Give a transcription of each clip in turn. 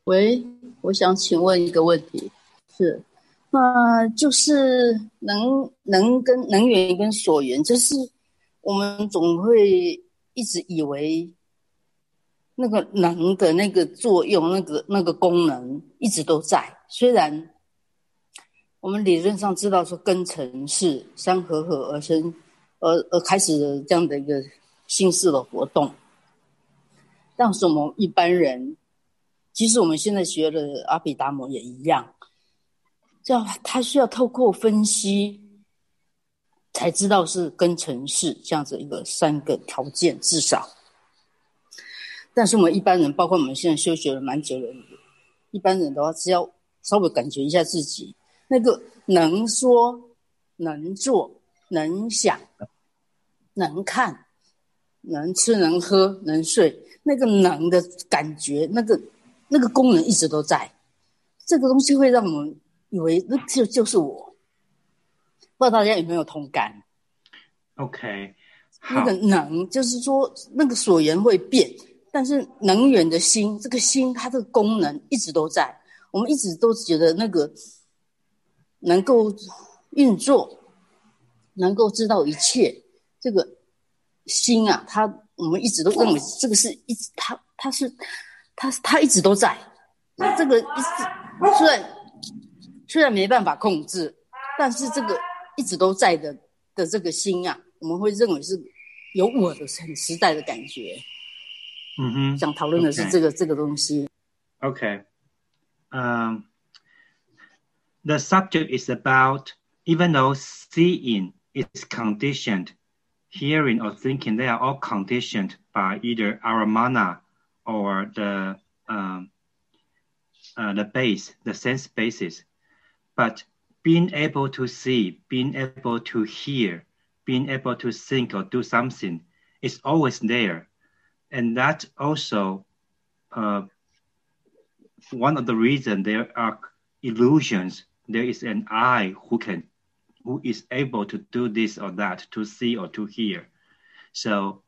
喂，我想请问一个问题，是，那就是能源跟所缘，就是我们总会一直以为那个能的那个作用，那个功能一直都在，虽然我们理论上知道说根尘是相合合而生，而开始了这样的一个心事的活动，但是我们一般人，即使我们现在学的阿毗达摩也一样。这样他需要透过分析才知道是跟程式这样子一个三个条件至少。但是我们一般人，包括我们现在修学了蛮久的人，一般人的话，只要稍微感觉一下自己那个能说、能做、能想、能看、能吃、能喝、能睡，那个能的感觉，那个功能一直都在。这个东西会让我们以为那就是我。不知道大家有没有同感？ OK， 那个好， 能就是说那个所缘会变，但是能源的心，这个心它的功能一直都在。我们一直都觉得那个能够运作，能够知道一切，这个心啊，我们一直都认为这个是一直它一直都在。这个虽然没办法控制，但是这个一直都在的这个心啊，我们会认为是有我的很实在的感觉。想讨论的是 OK， 这个东西。 OK， the subject is about even though seeing is conditioned, hearing or thinking, they are all conditioned by either our mana or the base, the sense basis. But being able to see, being able to hear, being able to think or do something is always there. And that also one of the reasons there are illusions. There is an I who is able to do this or that, to see or to hear. So,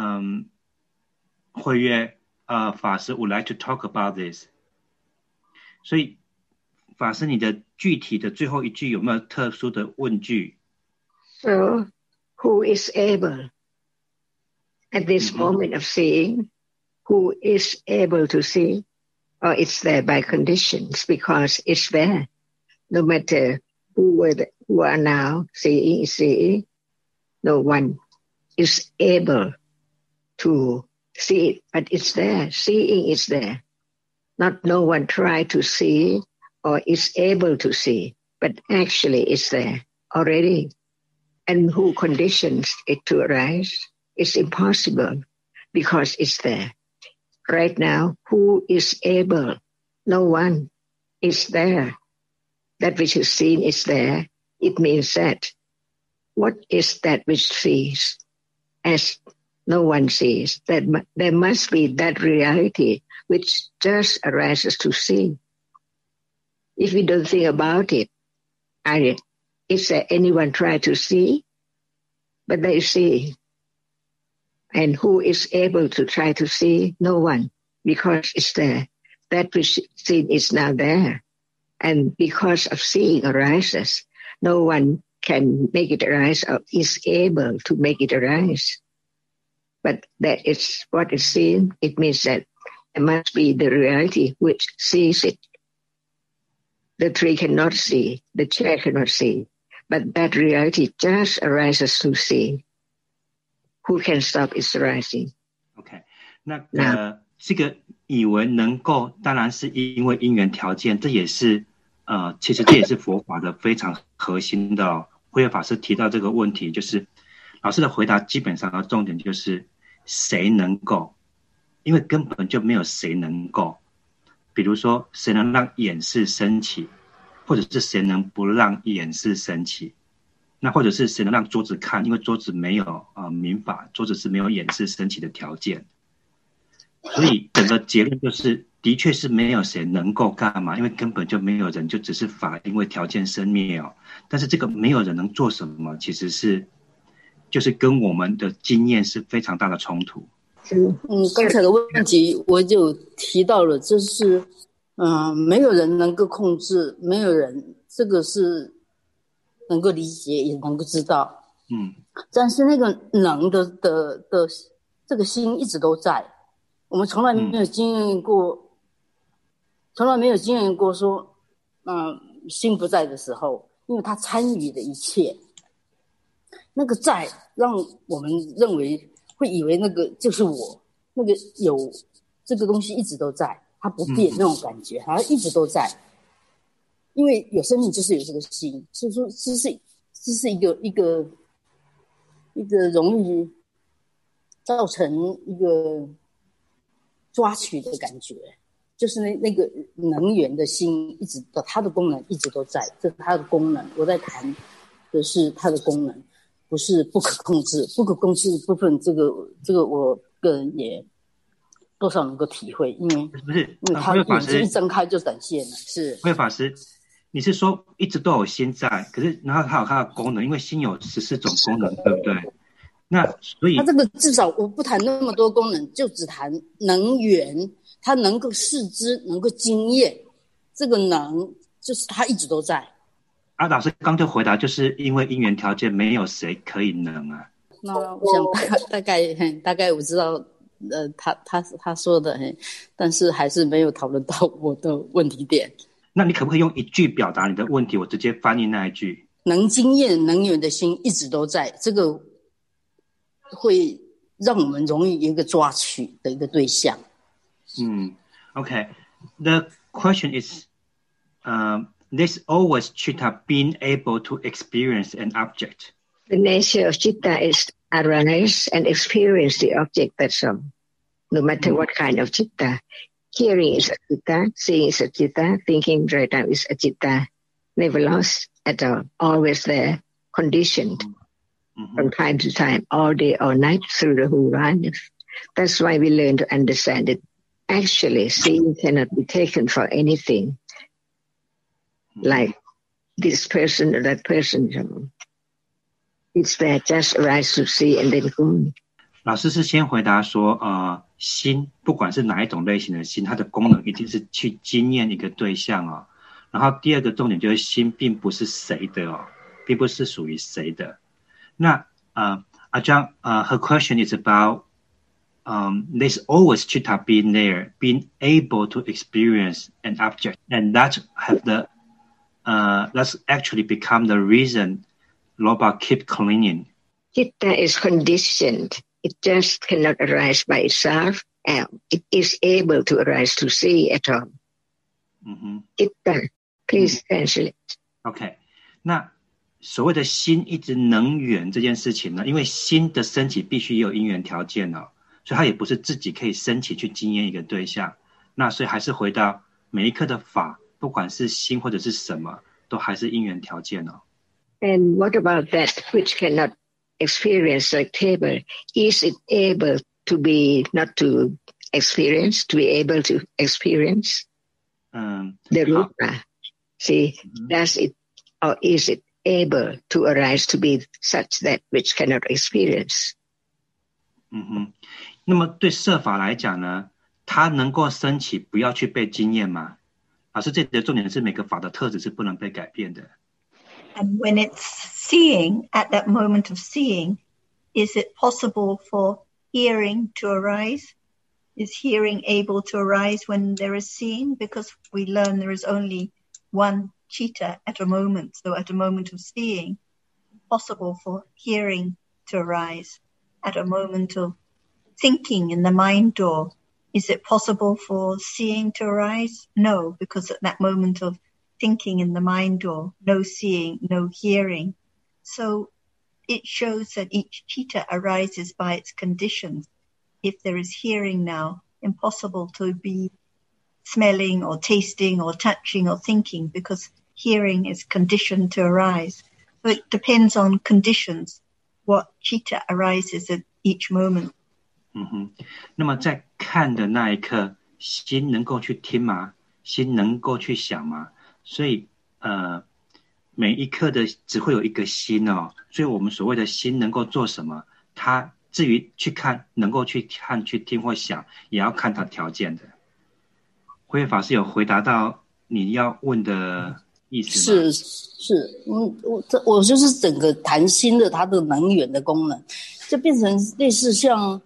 慧月法师 would like to talk about this. 所以法师，你的具体的最后一句有没有特殊的问句？ So, who is able at this moment of seeing? Who is able to see? Or it's there by conditions because it's there. No matter who are now seeing, no one is able to see it, but it's there. Seeing is there. Not no one try to see or is able to see, but actually it's there already. And who conditions it to arise? It's impossible because it's there. Right now, who is able? No one is there. That which is seen is there. It means that what is that which sees as no one sees? That there must be that reality which just arises to see. If we don't think about it, is there anyone try to see? But they see. And who is able to try to see? No one, because it's there. That which seen is now there. And because of seeing arises, no one can make it arise or is able to make it arise. But that is what is seen. It means that it must be the reality which sees it. The tree cannot see, the chair cannot see, but that reality just arises to see. Who can stop its rising? OK， 这个以为能够，当然是因为因缘条件，这也是其实这也是佛法的非常核心的哦。慧远法师提到这个问题，就是老师的回答基本上的重点就是谁能够，因为根本就没有谁能够。比如说谁能让眼识升起，或者是谁能不让眼识升起，那或者是谁能让桌子看，因为桌子没有民法，桌子是没有眼识升起的条件。所以整个结论就是的确是没有谁能够干嘛，因为根本就没有人，就只是法因为条件生灭哦。但是这个没有人能做什么，其实是就是跟我们的经验是非常大的冲突。 刚才的问题我就提到了，就是没有人能够控制，没有人这个是能够理解也能够知道。但是那个能的这个心一直都在，我们从来没有经验过，从来没有经验过说，心不在的时候，因为他参与的一切，那个在让我们认为会以为那个就是我，那个有这个东西一直都在，它不变那种感觉，它一直都在。因为有生命就是有这个心，所以说这是一个容易造成一个抓取的感觉，就是那个能源的心一直的，它的功能一直都在，这是它的功能。我在谈的是它的功能，不是不可控制。不可控制的部分，这个我个人也多少能够体会，因为他眼睛一睁开就展现了。是慧法师，你是说一直都有心在，可是然后它有它的功能，因为心有14种功能，对不对？那所以它这个至少我不谈那么多功能，就只谈能源，它能够视知，能够经验，这个能就是它一直都在。 老师刚就回答，就是因为因缘条件，没有谁可以能啊。 那我想大概我知道，他说的，但是还是没有讨论到我的问题点。 那你可不可以用一句表达你的问题？我直接翻译那一句。 能经验能源的心一直都在，这个会让我们容易有一个抓取的一个对象。 Okay. The question is, there's always chitta being able to experience an object. The nature of chitta is arise and experience the object, that's all. No matter what kind of chitta. Hearing is a chitta, seeing is a chitta, thinking right now is a chitta. Never lost at all. Always there, conditioned from time to time, all day, all night, through the whole life. That's why we learn to understand it. Actually, seeing cannot be taken for anything. Like this person or that person. It's there, just arise to see and then go. 老师是先回答说，心不管是哪一种类型的心，它的功能一定是去经验一个对象哦。然后第二个重点就是心并不是谁的哦，并不是属于谁的。那阿江her question is about there's always chitta being there, being able to experience an object, and that have the that's actually become the reason Loba keep clinging. Chitta is conditioned. It just cannot arise by itself. It is able to arise to see at all. Chitta, please translate. Okay. 那所谓的心一直能源这件事情呢，因为心的升起必须也有因缘条件哦，所以它也不是自己可以升起去经验一个对象。那所以还是回到每一刻的法，不管是心或者是什么，都还是因缘条件哦。 And what about that which cannot experience, like table? Is it able to be not to experience, to be able to experience? The rupa. See, does it or is it able to arise to be such that which cannot experience? 那么对摄法来讲呢，它能够升起，不要去被经验吗？老师，这里的重点是每个法的特质是不能被改变的。 And when it's seeing, at that moment of seeing, is it possible for hearing to arise? Is hearing able to arise when there is seeing? Because we learn there is only one chitta at a moment. So at a moment of seeing, possible for hearing to arise. At a moment of thinking in the mind door, is it possible for seeing to arise? No, because at that moment of thinking in the mind door, no seeing, no hearing. So it shows that each chitta arises by its conditions. If there is hearing now, impossible to be smelling or tasting or touching or thinking, because hearing is conditioned to arise. So it depends on conditions, what chitta arises at each moment. 那么在看的那一刻，心能够去听吗？心能够去想吗？所以每一刻的只会有一个心哦，所以我们所谓的心能够做什么，它至于去看，能够去看、去听或想，也要看它条件的。 慧法师有回答到你要问的意思吗？ 是，我就是整个谈心的它的能源的功能，就变成类似像，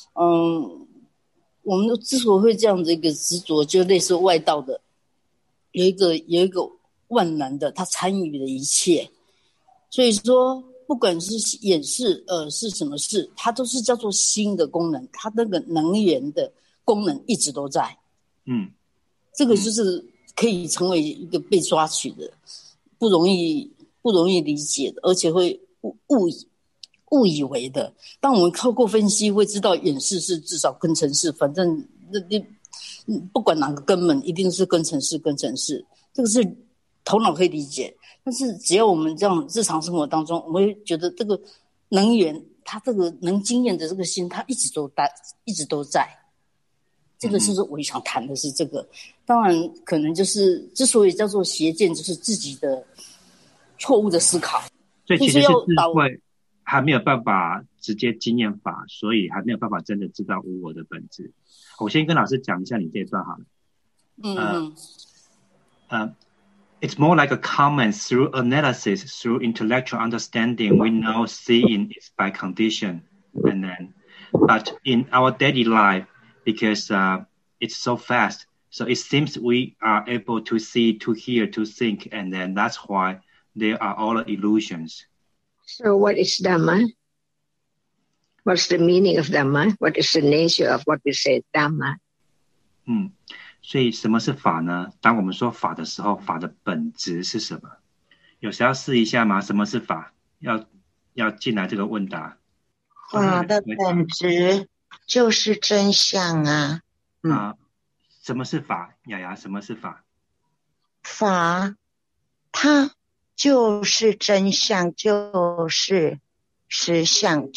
我们之所以会这样子一个执着，就类似外道的，有一个万能的，他参与了一切，所以说不管是眼视是什么事，它都是叫做心的功能，它那个能源的功能一直都在。这个就是可以成为一个被抓取的，不容易理解的，而且会误以为的。当我们透过分析会知道眼视是至少根尘视，反正不管哪个根本一定是根尘视，这个是头脑可以理解。但是只要我们这样日常生活当中，我们会觉得这个能源，它这个能经验的这个心，它一直都在。这个是我想谈的是这个。当然可能就是之所以叫做邪见，就是自己的错误的思考。 所以其实是智慧还没有办法直接经验法，所以还没有办法真的知道无我的本质。我先跟老师讲一下你这一段好了。It's more like a comment through analysis, through intellectual understanding. We know seeing is by condition, but in our daily life, because it's so fast, so it seems we are able to see, to hear, to think, and then that's why there are all illusions. So what is Dhamma? What's the meaning of Dhamma? What is the nature of what we say Dhamma? 所以什么是法呢？当我们说法的时候，法的本质是什么？有谁要试一下吗？什么是法？要进来这个问答。 法的本质就是真相啊。 什么是法？雅雅，什么是法？ 法，它就是真相，就是实相，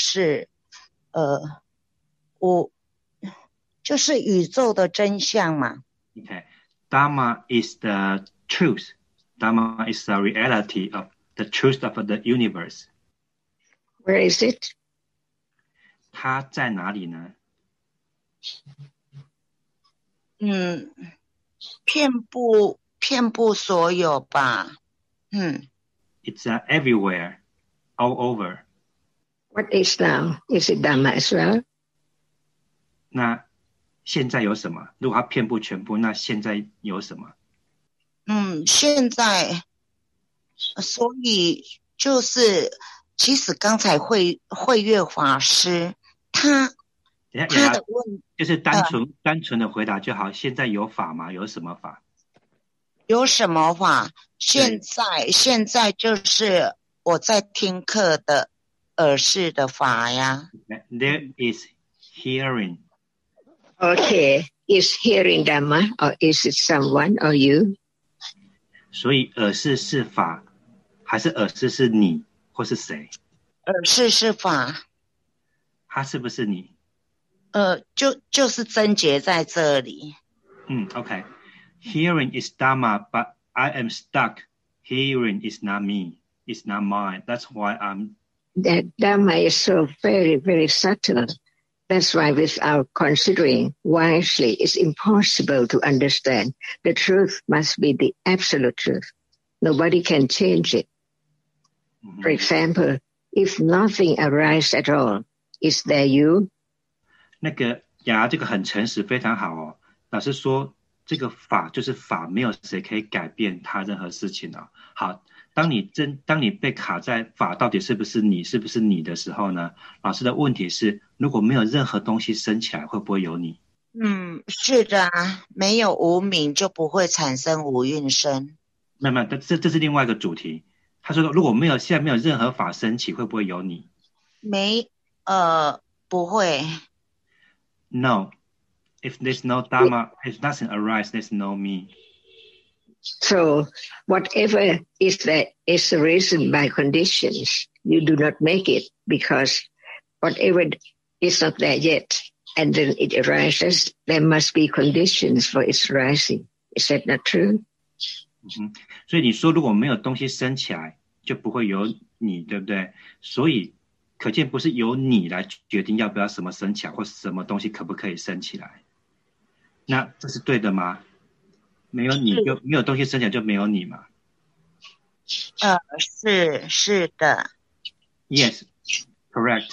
就是宇宙的真相嘛。 Okay. Dhamma is the truth. Dhamma is the reality of the truth of the universe. Where is it? 它在哪里呢？ 遍布所有吧。 It's everywhere, all over. What is now? Is it Dhamma as well? 那现在有什么？如果它遍布全部，那现在有什么？ 现在，所以就是其实刚才慧月法师他的问就是单纯的回答就好。现在有法吗？有什么法？ 有什么法？现在就是我在听课的耳视的法呀。 There is hearing. Okay, is hearing Dhamma, or is it someone or you? 所以耳视是法，还是耳视是你或是谁？ 耳视是法。 它是不是你？ 就是真结在这里。 Okay. Hearing is Dhamma, but I am stuck. Hearing is not me. It's not mine. That's why That Dhamma is so very, very subtle. That's why without considering wisely, it's impossible to understand. The truth must be the absolute truth. Nobody can change it. For example, if nothing arises at all, is there you? 那个雅这个很诚实，非常好哦。老师说这个法就是法，没有谁可以改变它任何事情哦。好，当你被卡在法到底是不是你的时候呢？老师的问题是，如果没有任何东西升起来，会不会有你？ 是的啊，没有无明就不会产生无蕴生。 没有，这是另外一个主题。他说，如果现在没有任何法升起，会不会有你？ 不会。 No, if there's no Dhamma, if nothing arises, there's no me. So whatever is that is arisen by conditions, you do not make it, because whatever is not there yet, and then it arises, there must be conditions for its rising. Is that not true? 所以你说如果没有东西升起来，就不会有你，对不对？所以可见不是由你来决定要不要什么升起来，或什么东西可不可以升起来。 那这是对的吗？没有你就没有东西生起来，就没有你嘛。 是的。 Yes, correct.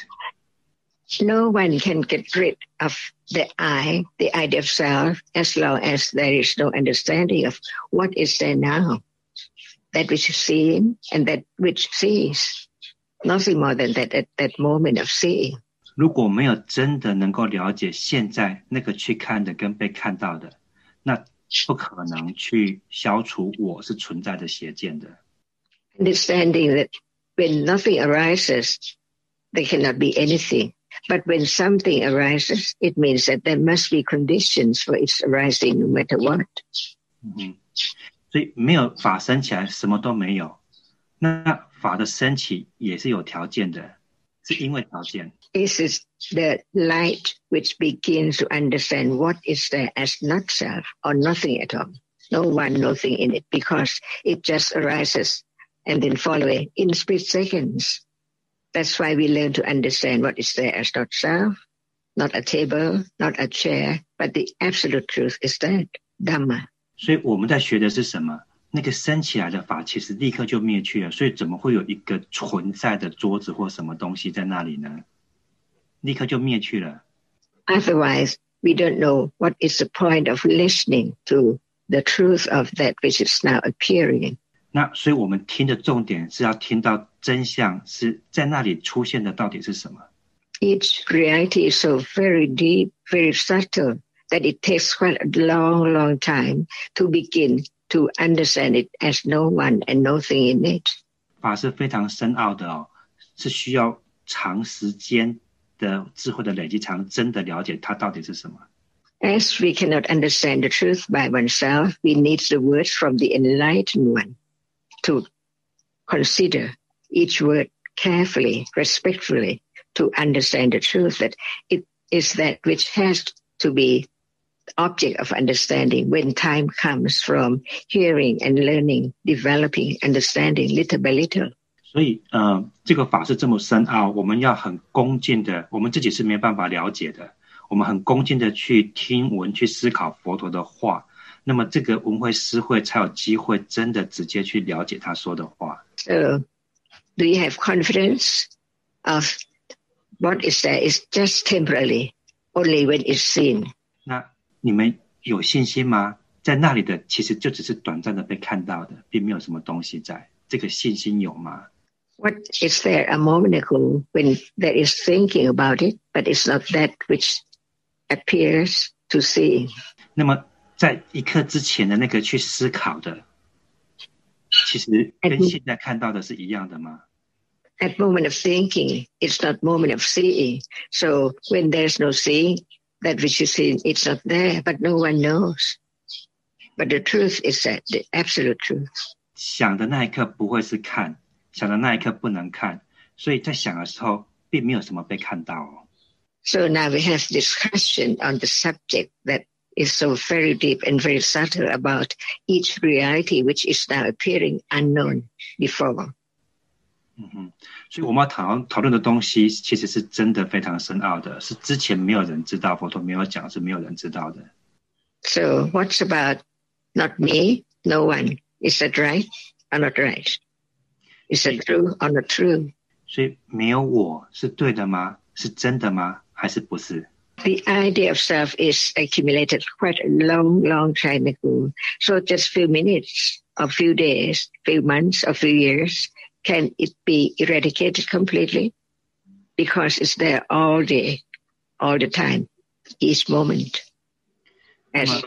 No one can get rid of the I, the idea of self, as long as there is no understanding of what is there now, that which is seeing and that which sees. Nothing more than that at that moment of seeing. 如果没有真的能够了解现在那个去看的跟被看到的，那不可能去消除我是存在的邪见的。 Understanding that when nothing arises, there cannot be anything. But when something arises, it means that there must be conditions for its arising no matter what. 所以没有法生起来，什么都没有。那法的升起也是有条件的，是因为条件。 This is the light which begins to understand what is there as not self or nothing at all. No one, nothing in it, because it just arises and then following in split seconds. That's why we learn to understand what is there as not self, not a table, not a chair, but the absolute truth is that, Dhamma. 所以我们在学的是什么？那个升起来的法其实立刻就灭去了，所以怎么会有一个存在的桌子或什么东西在那里呢？立刻就灭去了。 Otherwise, we don't know what is the point of listening to the truth of that which is now appearing. 那所以我们听的重点是要听到真相是在那里出现的到底是什么。 Each reality is so very deep, very subtle, that it takes quite a long, long time to begin to understand it as no one and nothing in it. 法是非常深奥的哦，是需要长时间的智慧的累积，才能真的了解它到底是什么。 As we cannot understand the truth by oneself, we need the words from the enlightened one to consider each word carefully, respectfully, to understand the truth that it is that which has to be object of understanding when time comes from hearing and learning, developing, understanding little by little. 所以这个法是这么深奥，我们要很恭敬的，我们自己是没办法了解的，我们很恭敬的去听闻，去思考佛陀的话，那么这个闻慧思慧才有机会真的直接去了解他说的话。 So, do you have confidence of what is there is just temporarily, only when it's seen? 那你们有信心吗？在那里的其实就只是短暂的被看到的，并没有什么东西在，这个信心有吗？ What is there a moment ago when there is thinking about it, but it's not that which appears to see? 那么在一刻之前的那个去思考的，其实跟现在看到的是一样的吗？ At moment of thinking, it's not moment of seeing. So when there's no seeing, that which you see, it's not there, but no one knows. But the truth is that, the absolute truth. 想的那一刻不会是看，想的那一刻不能看，所以在想的时候并没有什么被看到哦。 So now we have discussion on the subject that is so very deep and very subtle about each reality which is now appearing unknown before. 所以我们要讨论的东西其实是真的非常深奥的，是之前没有人知道，佛陀没有讲，是没有人知道的。 So what's about not me, no one? Is that right or not right? Is that true or not true? 所以没有我是对的吗？是真的吗？还是不是？ The idea of self is accumulated quite a long, long time ago. So just few minutes, or few days, few months, or few years, can it be eradicated completely? Because it's there all day, all the time, each moment. As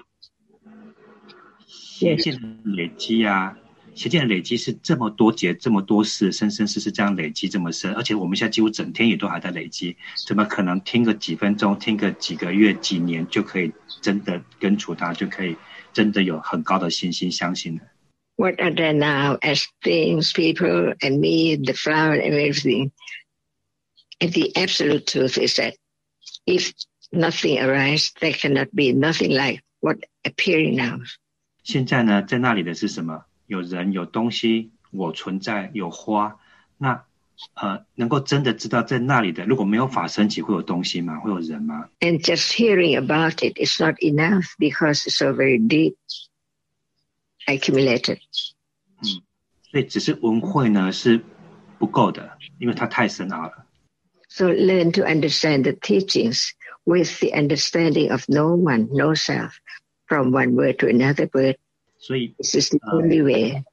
邪见的累积啊，邪见的累积是这么多劫、这么多世、生生世世这样累积这么深，而且我们现在几乎整天也都还在累积，怎么可能听个几分钟、听个几个月、几年就可以真的根除它，就可以真的有很高的信心相信呢？ what are there now as things, people, and me, the flower, and everything? And the absolute truth is that if nothing arises, there cannot be nothing like what appearing now. 现在呢，在那里的是什么？有人、有东西，我存在，有花。那能够真的知道在那里的，如果没有法升起，会有东西吗？会有人吗？ And just hearing about it is not enough because it's so very deep accumulated. 所以只是闻慧呢是不够的，因为它太深奥了。 So learn to understand the teachings with the understanding of no one, no self, from one word to another word. 所以 This is the only way.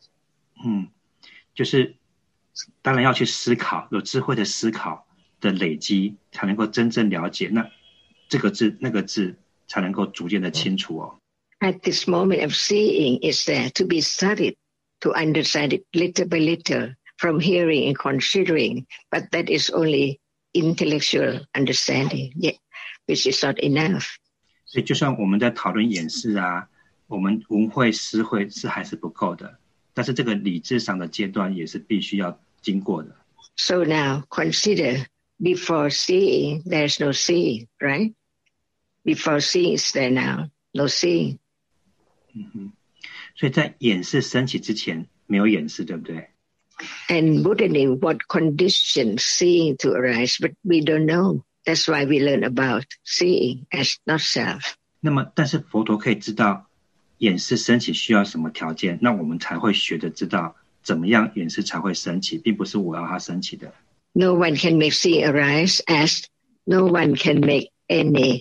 就是当然要去思考，有智慧的思考的累积，才能够真正了解那这个字那个字，才能够逐渐的清楚哦。 At this moment of seeing is there to be studied, to understand it little by little, from hearing and considering, but that is only intellectual understanding, which is not enough. 所以就算我们在讨论演示啊，我们闻慧思慧是还是不够的，但是这个理智上的阶段也是必须要经过的。 So now consider, before seeing, there's no seeing, right? Before seeing is there now, no seeing. 所以在演示升起之前没有演示，对不对？ And Buddha knew what conditions seeing to arise, but we don't know. That's why we learn about seeing as not self. 那么但是佛陀可以知道演示升起需要什么条件，那我们才会学着知道怎么样演示才会升起，并不是我要它升起的。 No one can make seeing arise as no one can make any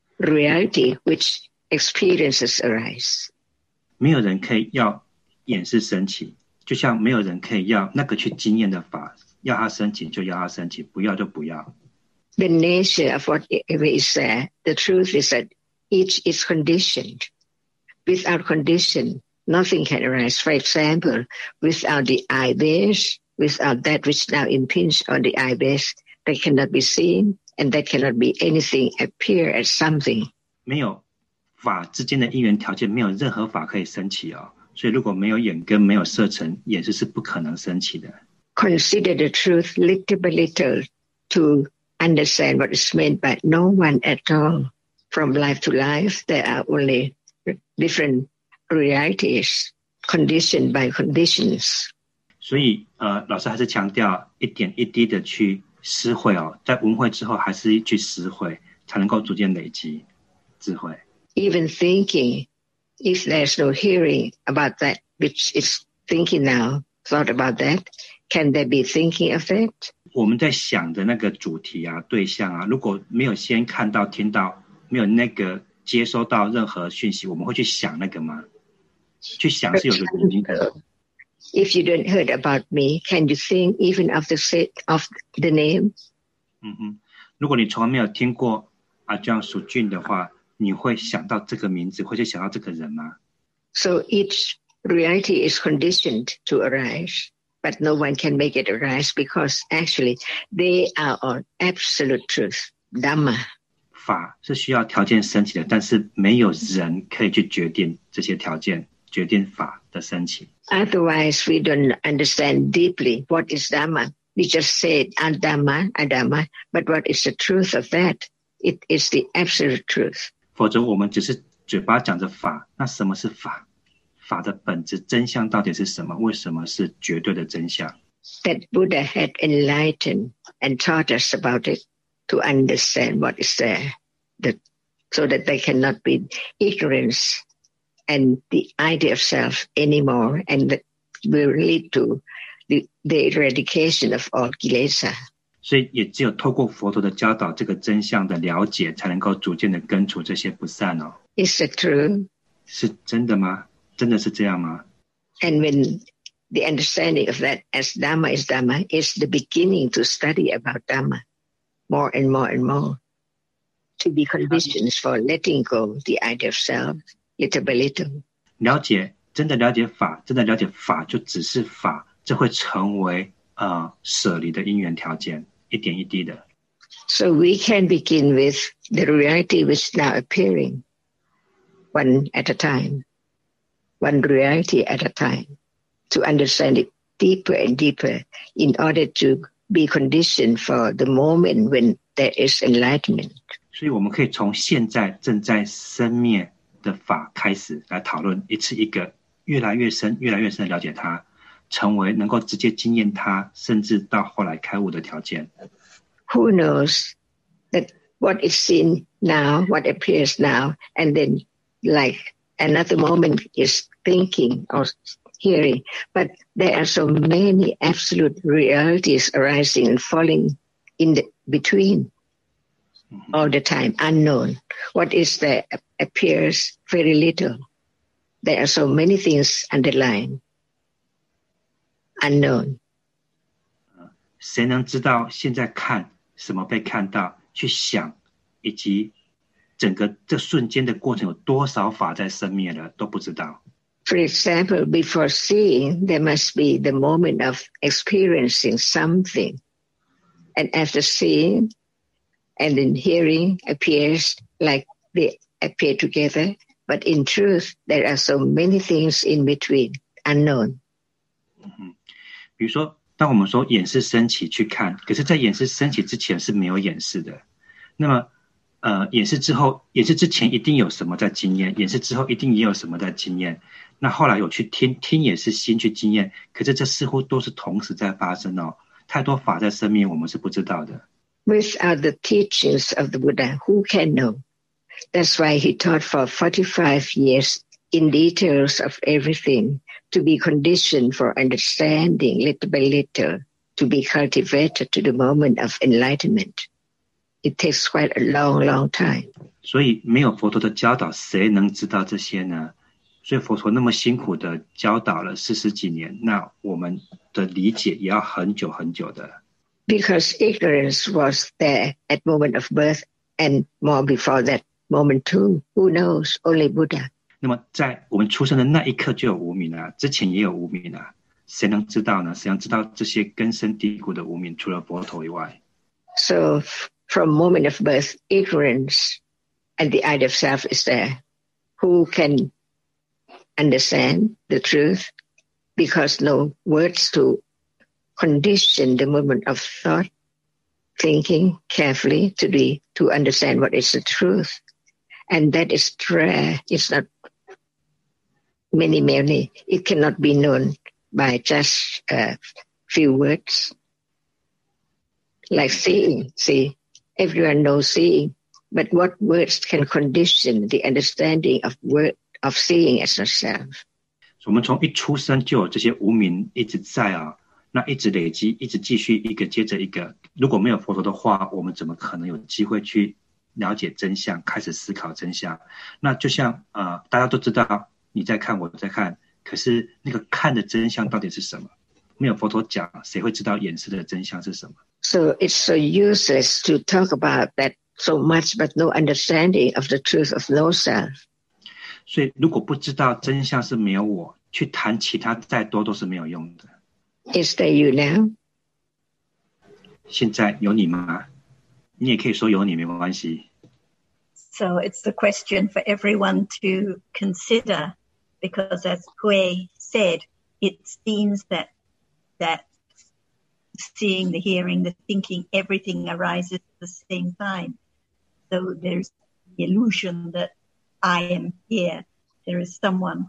reality which experiences arise. 没有人可以要演示升起，就像没有人可以要那个去经验的法，要它升起就要它升起，不要就不要。 The nature of whatever is there, the truth is that each is conditioned. Without condition, nothing can arise. For example, without the eye base, without that which now impinges on the eye base, that cannot be seen, and that cannot be anything appear as something. 没有法之间的因缘条件，没有任何法可以升起哦。所以如果没有眼根，没有色尘，演示是不可能升起的。 Consider the truth little by little to understand what is meant by no one at all. From life to life, there are only different realities, conditioned by conditions. 所以老师还是强调一点一滴的去思慧哦，在闻慧之后还是去思慧，才能够逐渐累积智慧。 Even thinking, if there's no hearing about that which is thinking now, thought about that, can there be thinking of that? 我们在想的那个主题啊、对象啊，如果没有先看到、听到，没有那个接收到任何讯息，我们会去想那个吗？去想是有个原因的。 If you don't heard about me, can you think even of the name? 如果你从来没有听过阿姜蜀俊的话，你会想到这个名字，会去想到这个人吗？ So each reality is conditioned to arise, but no one can make it arise because actually they are on absolute truth, Dhamma. 法是需要条件升起的，但是没有人可以去决定这些条件，决定法的升起。 Otherwise, we don't understand deeply what is Dhamma. We just say Adhamma, Adhamma, but what is the truth of that? It is the absolute truth. 否则我们只是嘴巴讲着法，那什么是法？法的本质真相到底是什么？为什么是绝对的真相？ That Buddha had enlightened and taught us about it to understand what is there, so that there cannot be ignorance and the idea of self anymore, and that will lead to the eradication of all kilesa. 所以也只有透过佛陀的教导，这个真相的了解，才能够逐渐的根除这些不善哦。 Is it true? 是真的吗？真的是这样吗？ And when the understanding of that as Dhamma is the beginning to study about Dhamma more and more and more, to be conditions for letting go the idea of self little by little. 了解，真的了解法，真的了解法，就只是法，这会成为舍离的因缘条件，一点一滴的。 So we can begin with the reality which is now appearing, one at a time, one reality at a time, to understand it deeper and deeper in order to be conditioned for the moment when there is enlightenment. 所以我们可以从现在正在生灭的法开始来讨论，一次一个越来越深、越来越深的了解它， 成为能够直接经验它，甚至到后来开悟的条件。 Who knows that what is seen now, what appears now, and then like another moment is thinking or hearing. But there are so many absolute realities arising and falling in the between all the time, unknown. What is there appears very little. There are so many things underlying, unknown. 谁能知道现在看什么被看到，去想，以及整个这瞬间的过程有多少法在生灭了，都不知道。 For example, before seeing, there must be the moment of experiencing something. And after seeing and then hearing appears like they appear together. But in truth, there are so many things in between, unknown. 比如说，当我们说眼识升起去看，可是在眼识升起之前是没有眼识的。那么眼识之后，眼识之前一定有什么在经验，眼识之后一定也有什么在经验。那后来有去听，听也是心去经验，可是这似乎都是同时在发生哦。太多法在生命，我们是不知道的。 Without the teachings of the Buddha, who can know? That's why he taught for 45 years in details of everything, to be conditioned for understanding little by little, to be cultivated to the moment of enlightenment. It takes quite a long, long time. 所以没有佛陀的教导，谁能知道这些呢？所以佛陀那么辛苦的教导了40几年，那我们的理解也要很久很久的。 Because ignorance was there at moment of birth and more before that moment too. Who knows? Only Buddha. 那么在我们出生的那一刻就有无明啊，之前也有无明啊，谁能知道呢？谁能知道这些根深蒂固的无明，除了佛陀以外？ So from moment of birth, ignorance and the idea of self is there. Who can understand the truth? Because no words to condition the moment of thought, thinking carefully to understand what is the truth. And that is rare. It's not many. It cannot be known by just a few words. Like seeing, see, everyone knows seeing, but what words can condition the understanding of seeing as a self? 我们从一出生就有这些无明一直在啊，那一直累积，一直继续一个接着一个。如果没有佛陀的话，我们怎么可能有机会去了解真相，开始思考真相？那就像大家都知道你在看，我在看，可是那个看的真相到底是什么？没有佛陀讲，谁会知道眼识的真相是什么？ So it's so useless to talk about that so much, but no understanding of the truth of no self. 所以如果不知道真相是没有我，去谈其他再多都是没有用的。 Is there you now? 现在有你吗？你也可以说有你没关系。 So it's the question for everyone to consider, because as Hui said, it seems that seeing, the hearing, the thinking, everything arises at the same time. So there's the illusion that I am here. There is someone.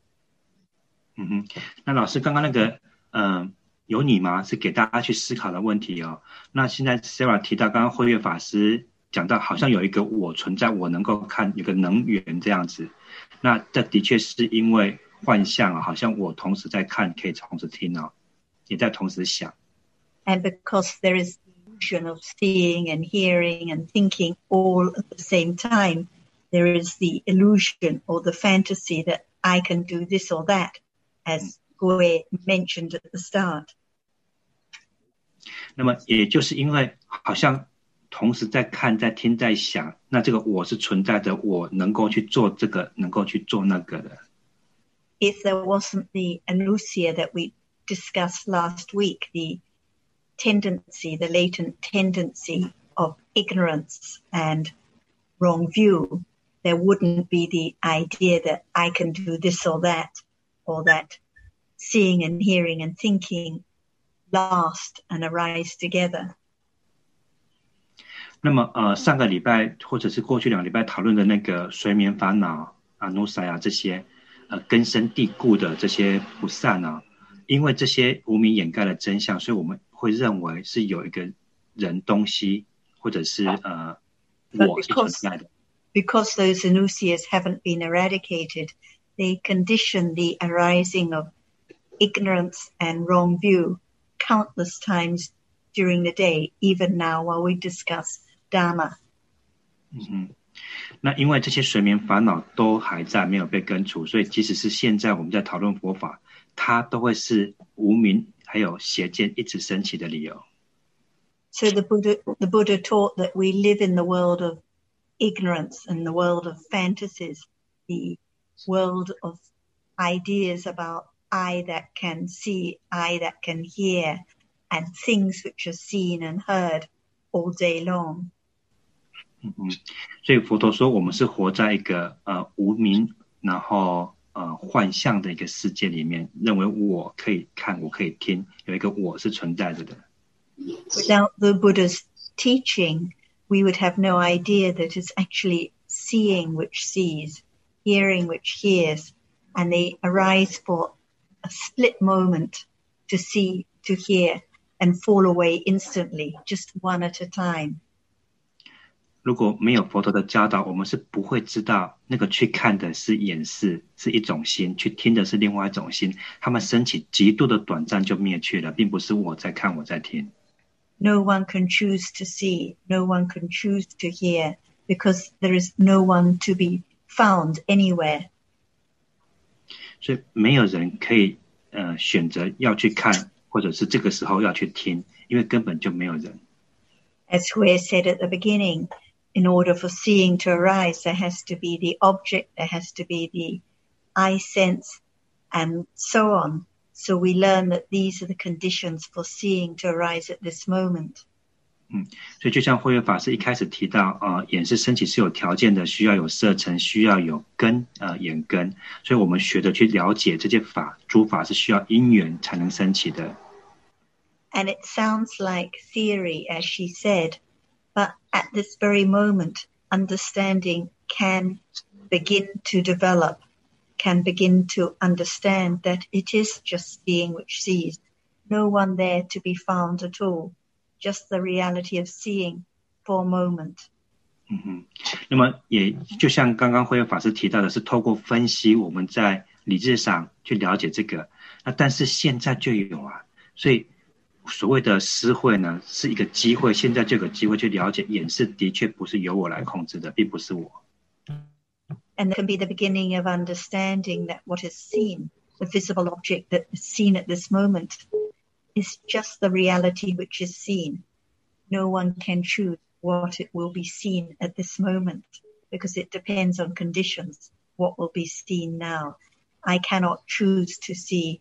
那老师刚刚那个有你吗？是给大家去思考的问题哦。那现在 Sarah 提到刚刚慧月法师讲到，好像有一个我存在，我能够看，有个能源这样子。那这的确是因为幻象啊，好像我同时在看，可以同时听哦，也在同时想。 And because there is the illusion of seeing and hearing and thinking all at the same time, there is the illusion or the fantasy that I can do this or that, as Hui mentioned at the start. 那么也就是因为好像同时在看、在听、在想，那这个我是存在的，我能够去做这个，能够去做那个的。 If there wasn't the anusia that we discussed last week, the latent tendency of ignorance and wrong view, there wouldn't be the idea that I can do this or that seeing and hearing and thinking last and arise together. 那么上个礼拜或者是过去2个礼拜讨论的那个睡眠烦恼啊、奴塞啊这些根深蒂固的这些不善啊， 因为这些无明掩盖了真相，所以我们会认为是有一个人东西，或者是我是存在的。 Because those anusias haven't been eradicated, they condition the arising of ignorance and wrong view countless times during the day, even now while we discuss Dharma. 那因为这些睡眠烦恼都还在，没有被根除，所以即使是现在我们在讨论佛法，它都会是无明还有邪见一直升起的理由。 So the Buddha taught that we live in the world of ignorance and the world of fantasies, the world of ideas about I that can see, I that can hear, and things which are seen and heard all day long. 所以佛陀说我们是活在一个无明然后幻象的一个世界里面，认为我可以看，我可以听，有一个我是存在着的。 Without the Buddha's teaching, we would have no idea that it's actually seeing which sees, hearing which hears, and they arise for a split moment to see, to hear, and fall away instantly, just one at a time. 如果没有佛陀的教导，我们是不会知道那个去看的是眼识，是一种心，去听的是另外一种心，他们升起极度的短暂就灭去了，并不是我在看，我在听。 No one can choose to see, no one can choose to hear, because there is no one to be found anywhere. 所以没有人可以选择要去看，或者是这个时候要去听，因为根本就没有人。 As Hui said at the beginning, in order for seeing to arise, there has to be the object, there has to be the eye sense, and so on. So we learn that these are the conditions for seeing to arise at this moment. 所以就像慧远法师一开始提到眼识升起是有条件的，需要有色尘，需要有根眼根，所以我们学着去了解这些法，诸法是需要因缘才能升起的。 And it sounds like theory, as she said, but at this very moment, understanding can begin to develop, can begin to understand that it is just seeing which sees, no one there to be found at all, just the reality of seeing for a moment. 那么也就像刚刚慧远法师提到的，是透过分析我们在理智上去了解这个，那但是现在就有所以所谓的思慧呢，是一个机会，现在就有机会去了解眼识的确不是由我来控制的，并不是我。 And that can be the beginning of understanding that what is seen, the visible object that is seen at this moment, is just the reality which is seen. No one can choose what it will be seen at this moment, because it depends on conditions, what will be seen now. I cannot choose to see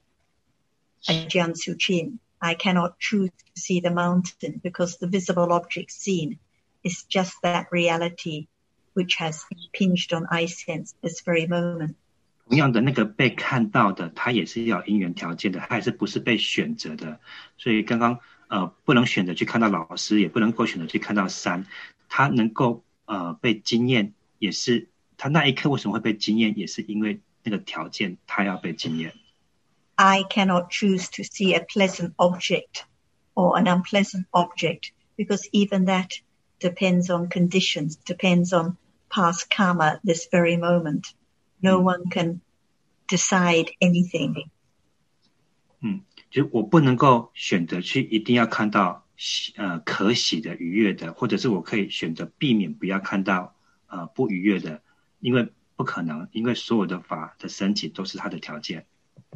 a Jiangsu Qin. I cannot choose to see the mountain, because the visible object seen is just that reality which has impinged on eye sense this very moment. 同样的，那个被看到的，它也是要因缘条件的，它也是不是被选择的。所以刚刚不能选择去看到老师，也不能够选择去看到山，它能够被惊艳，也是它那一刻为什么会被惊艳，也是因为那个条件，它要被惊艳。 I cannot choose to see a pleasant object or an unpleasant object, because even that depends on conditions, depends on past karma this very moment. No one can decide anything. 就我不能够选择去一定要看到可喜的愉悦的，或者是我可以选择避免不要看到不愉悦的，因为不可能，因为所有的法的升起都是它的条件。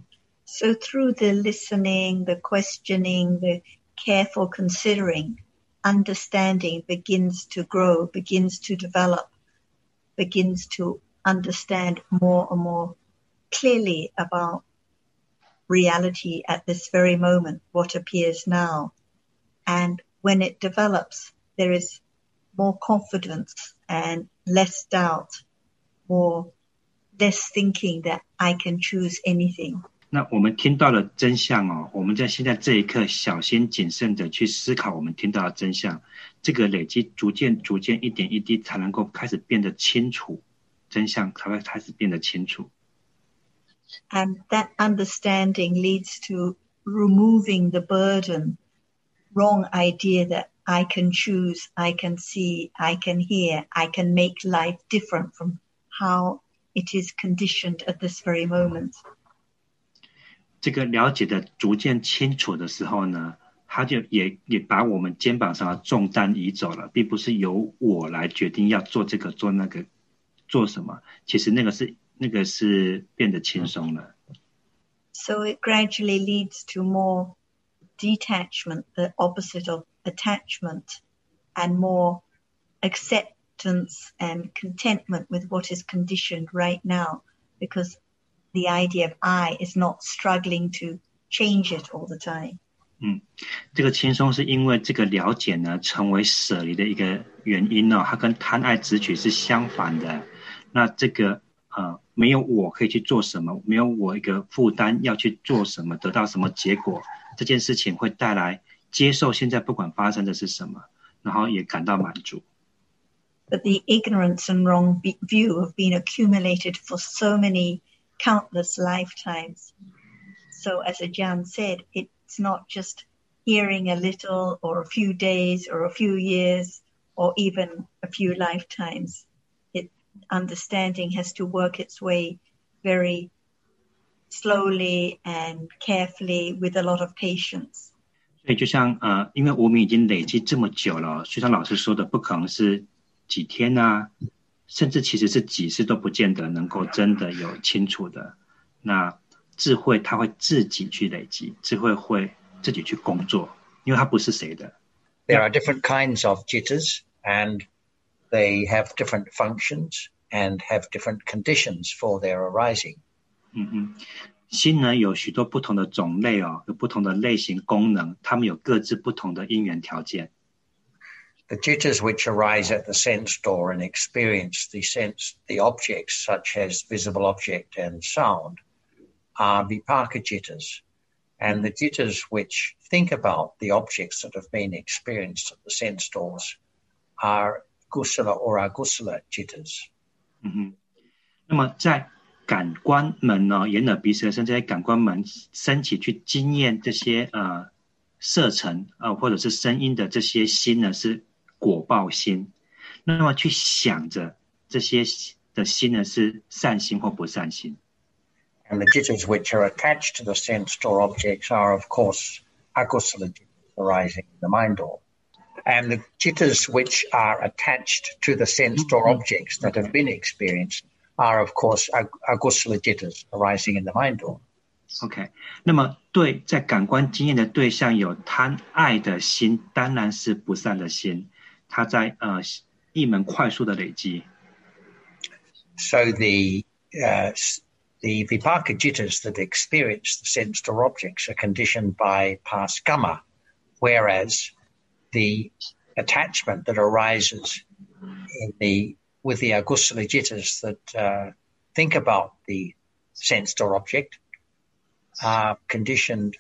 So through the listening, the questioning, the careful considering, understanding begins to grow, begins to develop, begins to understand more and more clearly about reality at this very moment, what appears now. And when it develops, there is more confidence and less doubt, less thinking that I can choose anything. 那我们听到了真相我们在现在这一刻小心谨慎的去思考我们听到的真相，这个累积逐渐一点一滴才能够开始变得清楚，真相才会开始变得清楚。 And that understanding leads to removing the burden, wrong idea that I can choose, I can see, I can hear, I can make life different from how it is conditioned at this very moment. 这个了解的逐渐清楚的时候呢，他就也把我们肩膀上的重担移走了，并不是由我来决定要做这个做那个做什么，其实那个是变得轻松了。 So it gradually leads to more detachment, the opposite of attachment, and more acceptance and contentment with what is conditioned right now, because the idea of I is not struggling to change it all the time. 这个轻松是因为这个了解呢，成为舍离的一个原因哦，它跟贪爱执取是相反的。那这个没有我可以去做什么，没有我一个负担要去做什么，得到什么结果，这件事情会带来接受现在不管发生的是什么，然后也感到满足。 But the ignorance and wrong view have been accumulated for so many countless lifetimes. So as Ajahn said, it's not just hearing a little or a few days or a few years or even a few lifetimes. Understanding has to work its way very slowly and carefully with a lot of patience. 所以就像因为无明已经累积这么久了，就像老师说的，不可能是几天啊，甚至其实是几世都不见得能够真的有清楚的。那智慧它会自己去累积，智慧会自己去工作，因为它不是谁的。 There are different kinds of jittas, and they have different functions and have different conditions for their arising. 心呢有许多不同的种类哦，有不同的类型功能，它们有各自不同的因缘条件。 The jittas which arise at the sense door and experience the objects such as visible object and sound are vipaka jittas, and the jittas which think about the objects that have been experienced at the sense doors are kusala or agusala jittas. 那么在感官门呢，眼耳鼻舌身这些感官门升起去经验这些色尘或者是声音的这些心呢，是果报心。那么去想着这些的心呢，是善心或不善心。 And the jittas which are attached to the sense door objects are, of course, agusala jittas arising in the mind door. And the jittas which are attached to the sense door objects that have been experienced are, of course, agusala jittas arising in the mind door. OK， 那么对在感官经验的对象有贪爱的心，当然是不善的心，它在一门快速的累积。 So the vipaka jittas that experience the sense door objects are conditioned by past karma, whereas the attachment that arises with the agusala jittas that think about the sense door object are conditioned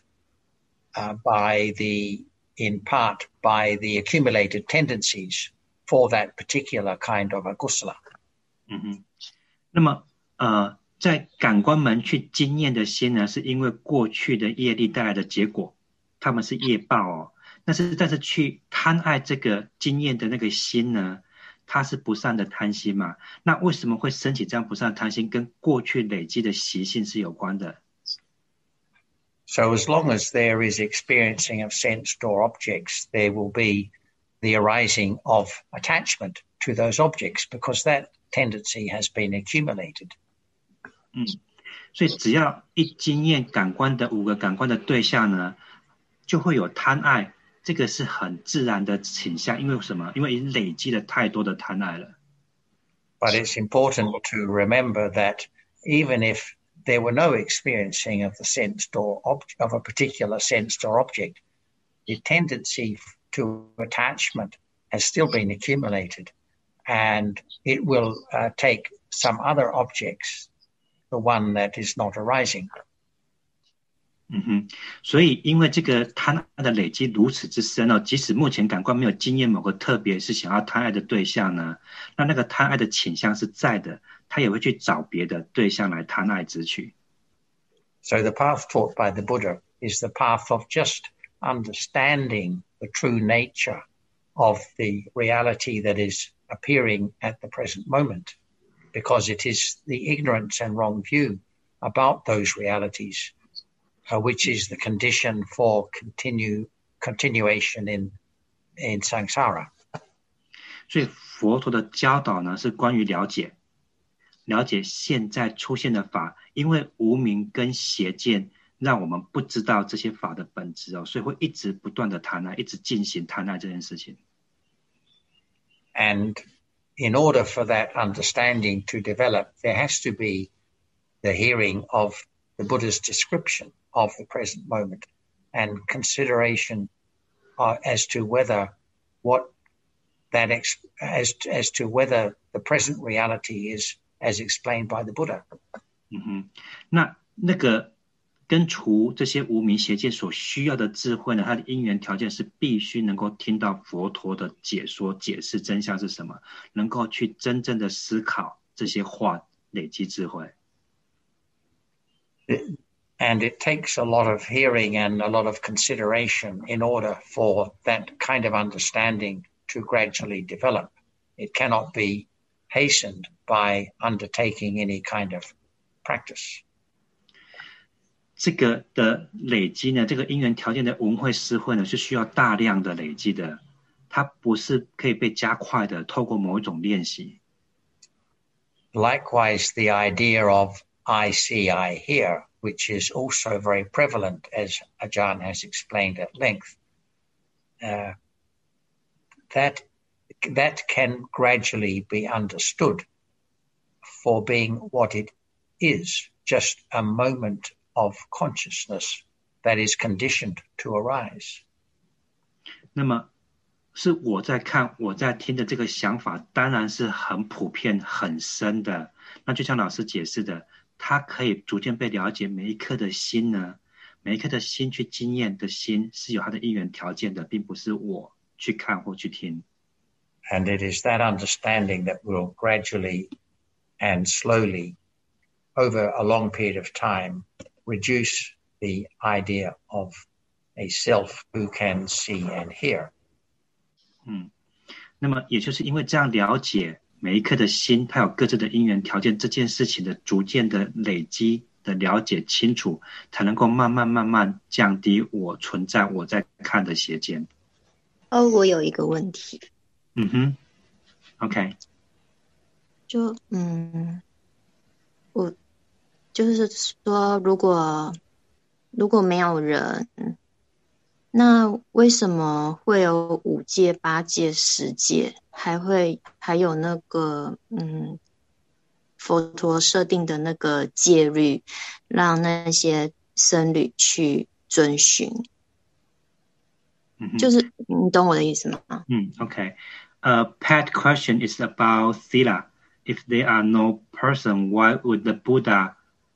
in part by the accumulated tendencies for that particular kind of agusala. 那么在感官门去经验的心呢，是因为过去的业力带来的结果，他们是业报哦。但是去贪爱这个经验的那个心呢，它是不善的贪心嘛？那为什么会升起这样不善的贪心？跟过去累积的习性是有关的。 So as long as there is experiencing of sense door objects, there will be the arising of attachment to those objects because that tendency has been accumulated. 所以只要一经验感官的5个感官的对象呢，就会有贪爱，这个是很自然的倾向。因为什么？因为已经累积了太多的贪爱了。 But it's important to remember that even if there were no experiencing of the sense door of a particular sense door object, the tendency to attachment has still been accumulated, and it will take some other objects, the one that is not arising. 所以因为这个贪爱的累积如此之深哦，即使目前感官没有经验某个特别是想要贪爱的对象呢，那个贪爱的倾向是在的，他也会去找别的对象来贪爱执取。 So the path taught by the Buddha is the path of just understanding the true nature of the reality that is appearing at the present moment, because it is the ignorance and wrong view about those realities, which is the condition for continuation in samsara. 所以佛陀的教导呢，是关于了解现在出现的法，因为无明跟邪见让我们不知道这些法的本质哦，所以会一直不断的贪爱，一直进行贪爱这件事情。 And in order for that understanding to develop, there has to be the hearing of the Buddha's description of the present moment and consideration as to whether the present reality is as explained by the Buddha. 那个根除这些无明邪见所需要的智慧呢，它的因缘条件是必须能够听到佛陀的解说解释真相是什么，能够去真正的思考这些话，累积智慧。 And it takes a lot of hearing and a lot of consideration in order for that kind of understanding to gradually develop. It cannot be hastened by undertaking any kind of practice. 这个的累积呢，这个因缘条件的闻慧思慧呢，是需要大量的累积的，它不是可以被加快的，透过某一种练习。 Likewise, the idea of I see, I hear, which is also very prevalent, as Ajahn has explained at length, that can gradually be understood for being what it is, just a moment of consciousness that is conditioned to arise. 那么是我在看我在听的这个想法当然是很普遍很深的，那就像老师解释的，它可以逐渐被了解，每一颗的心呢，每一颗的心去经验的心是有它的因缘条件的，并不是我去看或去听。 And it is that understanding that will gradually and slowly over a long period of time reduce the idea of a self who can see and hear. 那么也就是因为这样了解每一颗的心它有各自的因缘条件，这件事情的逐渐的累积的了解清楚，才能够慢慢降低我存在我在看的邪见。 我有一个问题。 OK。 我就是说，如果没有人，那为什么会有5界、8界、10界，还有那个佛陀设定的那个戒律，让那些僧侣去遵循？就是你懂我的意思吗 ？Okay. Pat question is about Sila. If there are no person, why would the Buddha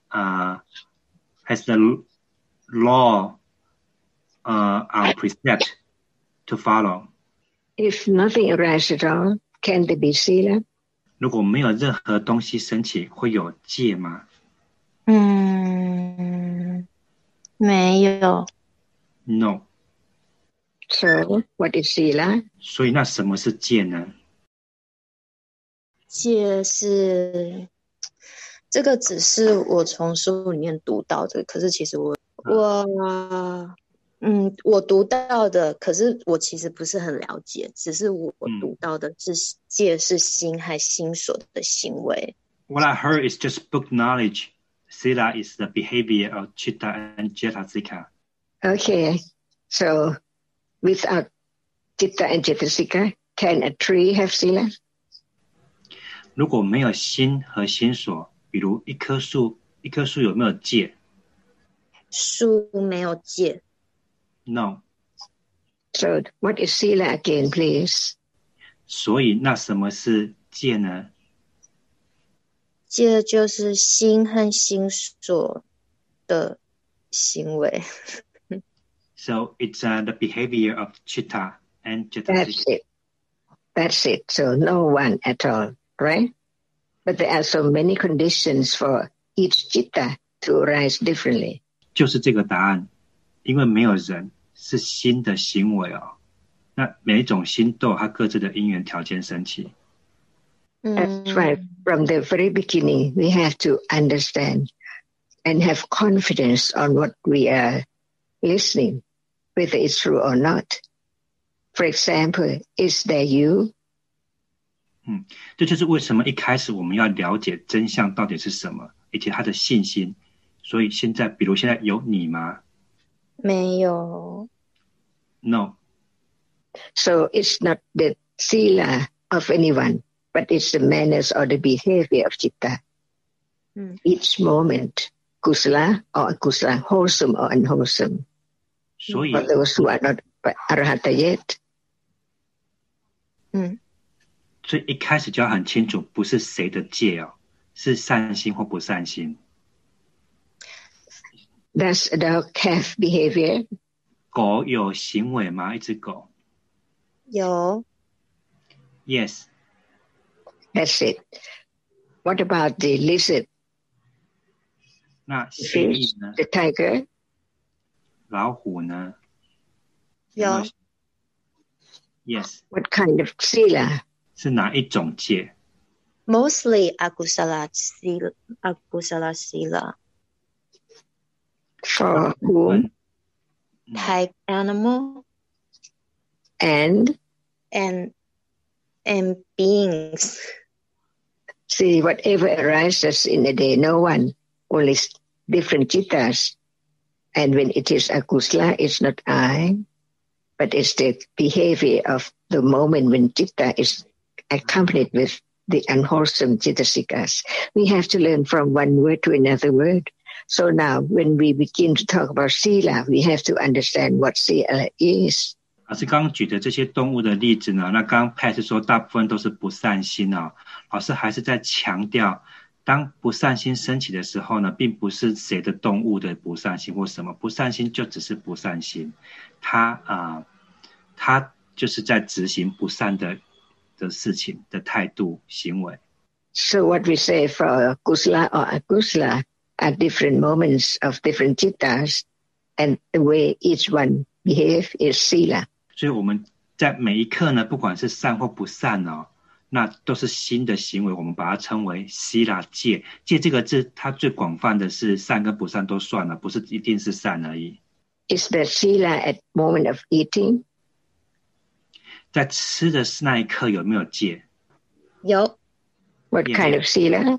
has the law or precept to follow? If nothing arises at all, can there be sila? 如果没有任何东西升起，会有戒吗？ 没有。 No. So, what is sila? 所以那什么是戒呢？ 戒是这个只是我从书里面读到的，可是其实我读到的，可是我其实不是很了解，只是我读到的是戒是心和心所的行为。 What I heard is just book knowledge. Sila is the behavior of Chitta and Cetasika. Okay, so without Chitta and Cetasika, can a tree have sila? 如果没有心和心所，比如一棵树有没有戒？ 树没有戒。 No. So what is sila again, please? 所以那什么是戒呢？ 戒就是心和心所的行为。 So it's the behavior of Chitta and Cetasika. That's it. So no one at all, right? But there are so many conditions for each Chitta to arise differently. 就是这个答案，因为没有人是心的行为哦，那每一种心都有它各自的因缘条件升起。 That's right. From the very beginning, we have to understand and have confidence on what we are listening, whether it's true or not. For example, is there you? 这就是为什么一开始我们要了解真相到底是什么，以及他的信心。所以现在，比如现在有你吗？ 没有。 No. So it's not the sila of anyone, but it's the manners or the behavior of citta. Each moment, kusala or akusala, wholesome or unwholesome. 所以 For those who are not arahata yet. 所以一开始就要很清楚，不是谁的戒哦，是善心或不善心。 Does a dog have behavior? 狗有行为吗？一只狗。 有。 Yes. That's it. What about the lizard? 那蜥蜴呢？ The tiger? 老虎呢？ 有。 Yes. What kind of sila? 是哪一种戒？ Mostly akusala sila. For whom? Type animal And beings. See, whatever arises in a day, no one, only different cittas. And when it is akusala, it's not I, but it's the behavior of the moment when citta is accompanied with the unwholesome cittasikas. We have to learn from one word to another word. So now, when we begin to talk about sila, we have to understand what sila is. 老师刚刚举的这些动物的例子呢，那刚刚 Pat 说大部分都是不善心哦。老师还是在强调，当不善心升起的时候呢，并不是谁的动物的不善心或什么，不善心就只是不善心，他就是在执行不善的事情的态度行为。 So what we say for kusala or akusala are different moments of different cittas, and the way each one behave is sila. 所以我们在每一刻呢，不管是善或不善哦，那都是心的行为，我们把它称为sila戒。戒这个字，它最广泛的是善跟不善都算了，不是一定是善而已。 Is there sila at moment of eating? 在吃的那一刻有没有戒？ 有。 What kind of sila?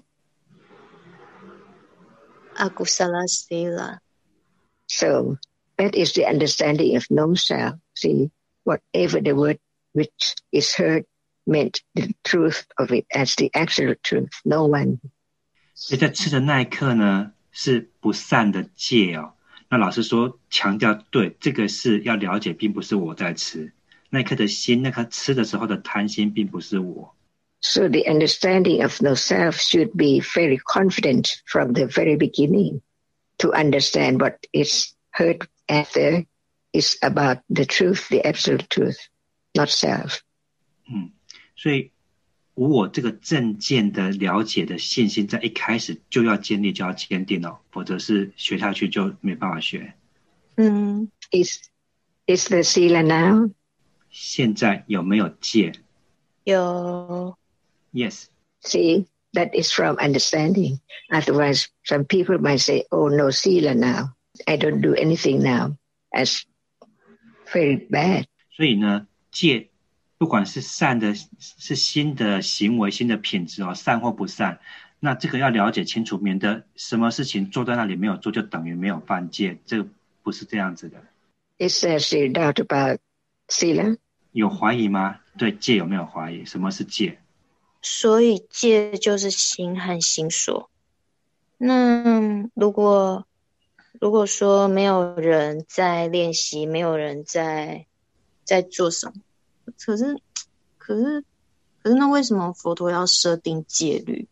Akusala sila. So that is the understanding of no self. See, whatever the word which is heard meant the truth of it as the absolute truth. No one. 所以在吃的那一刻呢，是不善的戒哦。那老师说强调，对，这个是要了解，并不是我在吃。那一刻的心，那颗吃的时候的贪心，并不是我。 So the understanding of no self should be very confident from the very beginning to understand what is heard after is about the truth, the absolute truth, not self. 所以无我这个正见的了解的信心，在一开始就要建立，就要坚定哦，否则是学下去就没办法学。 Is the sila now? 现在有没有戒？ 有。 Yes. See, that is from understanding. Otherwise, some people might say, oh, no sila now. I don't do anything now. As very bad. 所以呢，戒不管是善的，是新的行为、新的品质哦，善或不善，那这个要了解清楚，免得什么事情做在那里没有做，就等于没有犯戒，这个不是这样子的。 Is there still doubt about sila? 有怀疑吗？对戒有没有怀疑？什么是戒？ 所以戒就是心和心所。那如果说没有人在练习，没有人在做什么，可是那为什么佛陀要设定戒律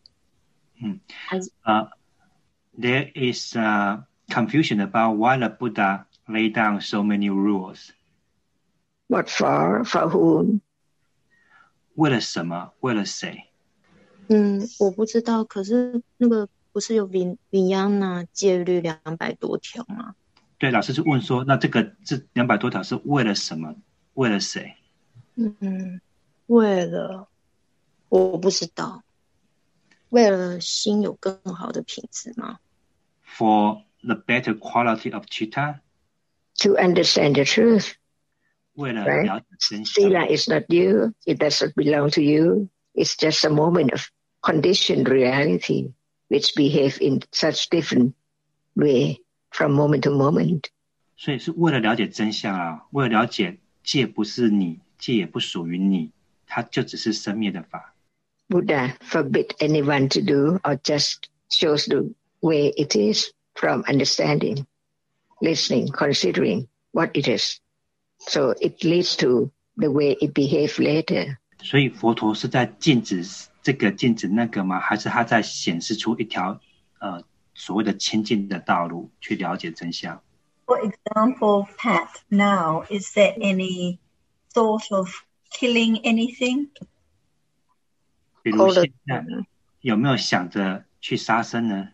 ？There is confusion about why the Buddha laid down so many rules. What for? For whom? 为了什么？为了谁？ 我不知道。可是那个不是有Vijnana戒律200多条吗？ 对，老师就问说，那这200多条是为了什么？为了谁？ 为了我不知道，为了心有更好的品质吗？ For the better quality of chitta. To understand the truth. 为了了解真相。 Sila is not you. It does not belong to you. It's just a moment of conditioned reality which behave in such different way from moment to moment. 所以是为了了解真相啊，为了了解戒不是你，戒也不属于你，它就只是生灭的法。 Buddha forbid anyone to do or just shows the way it is from understanding, listening, considering what it is. So it leads to the way it behaves later. 所以佛陀是在禁止这个禁止那个吗？还是他在显示出一条所谓的清净的道路去了解真相？ For example, Pat, now, is there any thought of killing anything? 比如现在有没有想着去杀生呢？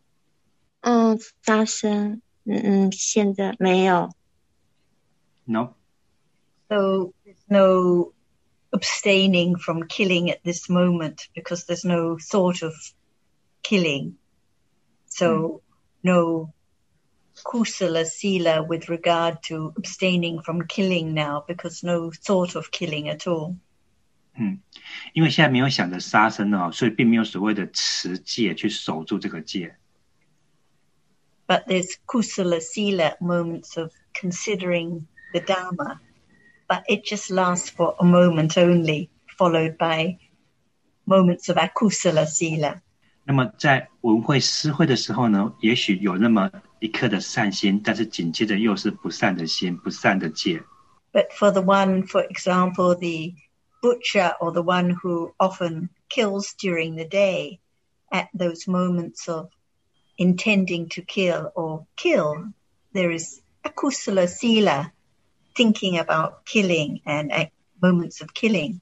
杀生，现在没有。 No. So there's no abstaining from killing at this moment because there's no thought of killing. So no kusala sila with regard to abstaining from killing now because no thought of killing at all. 因为现在没有想着杀生哦，所以并没有所谓的持戒去守住这个戒。 But there's kusala sila moments of considering the Dharma, but it just lasts for a moment only, followed by moments of akusala sila. 那么在闻会施会的时候呢，也许有那么一刻的善心，但是紧接着又是不善的心，不善的戒。 But for the one, for example, the butcher or the one who often kills during the day, at those moments of intending to kill or kill, there is akusala sila, thinking about killing and moments of killing.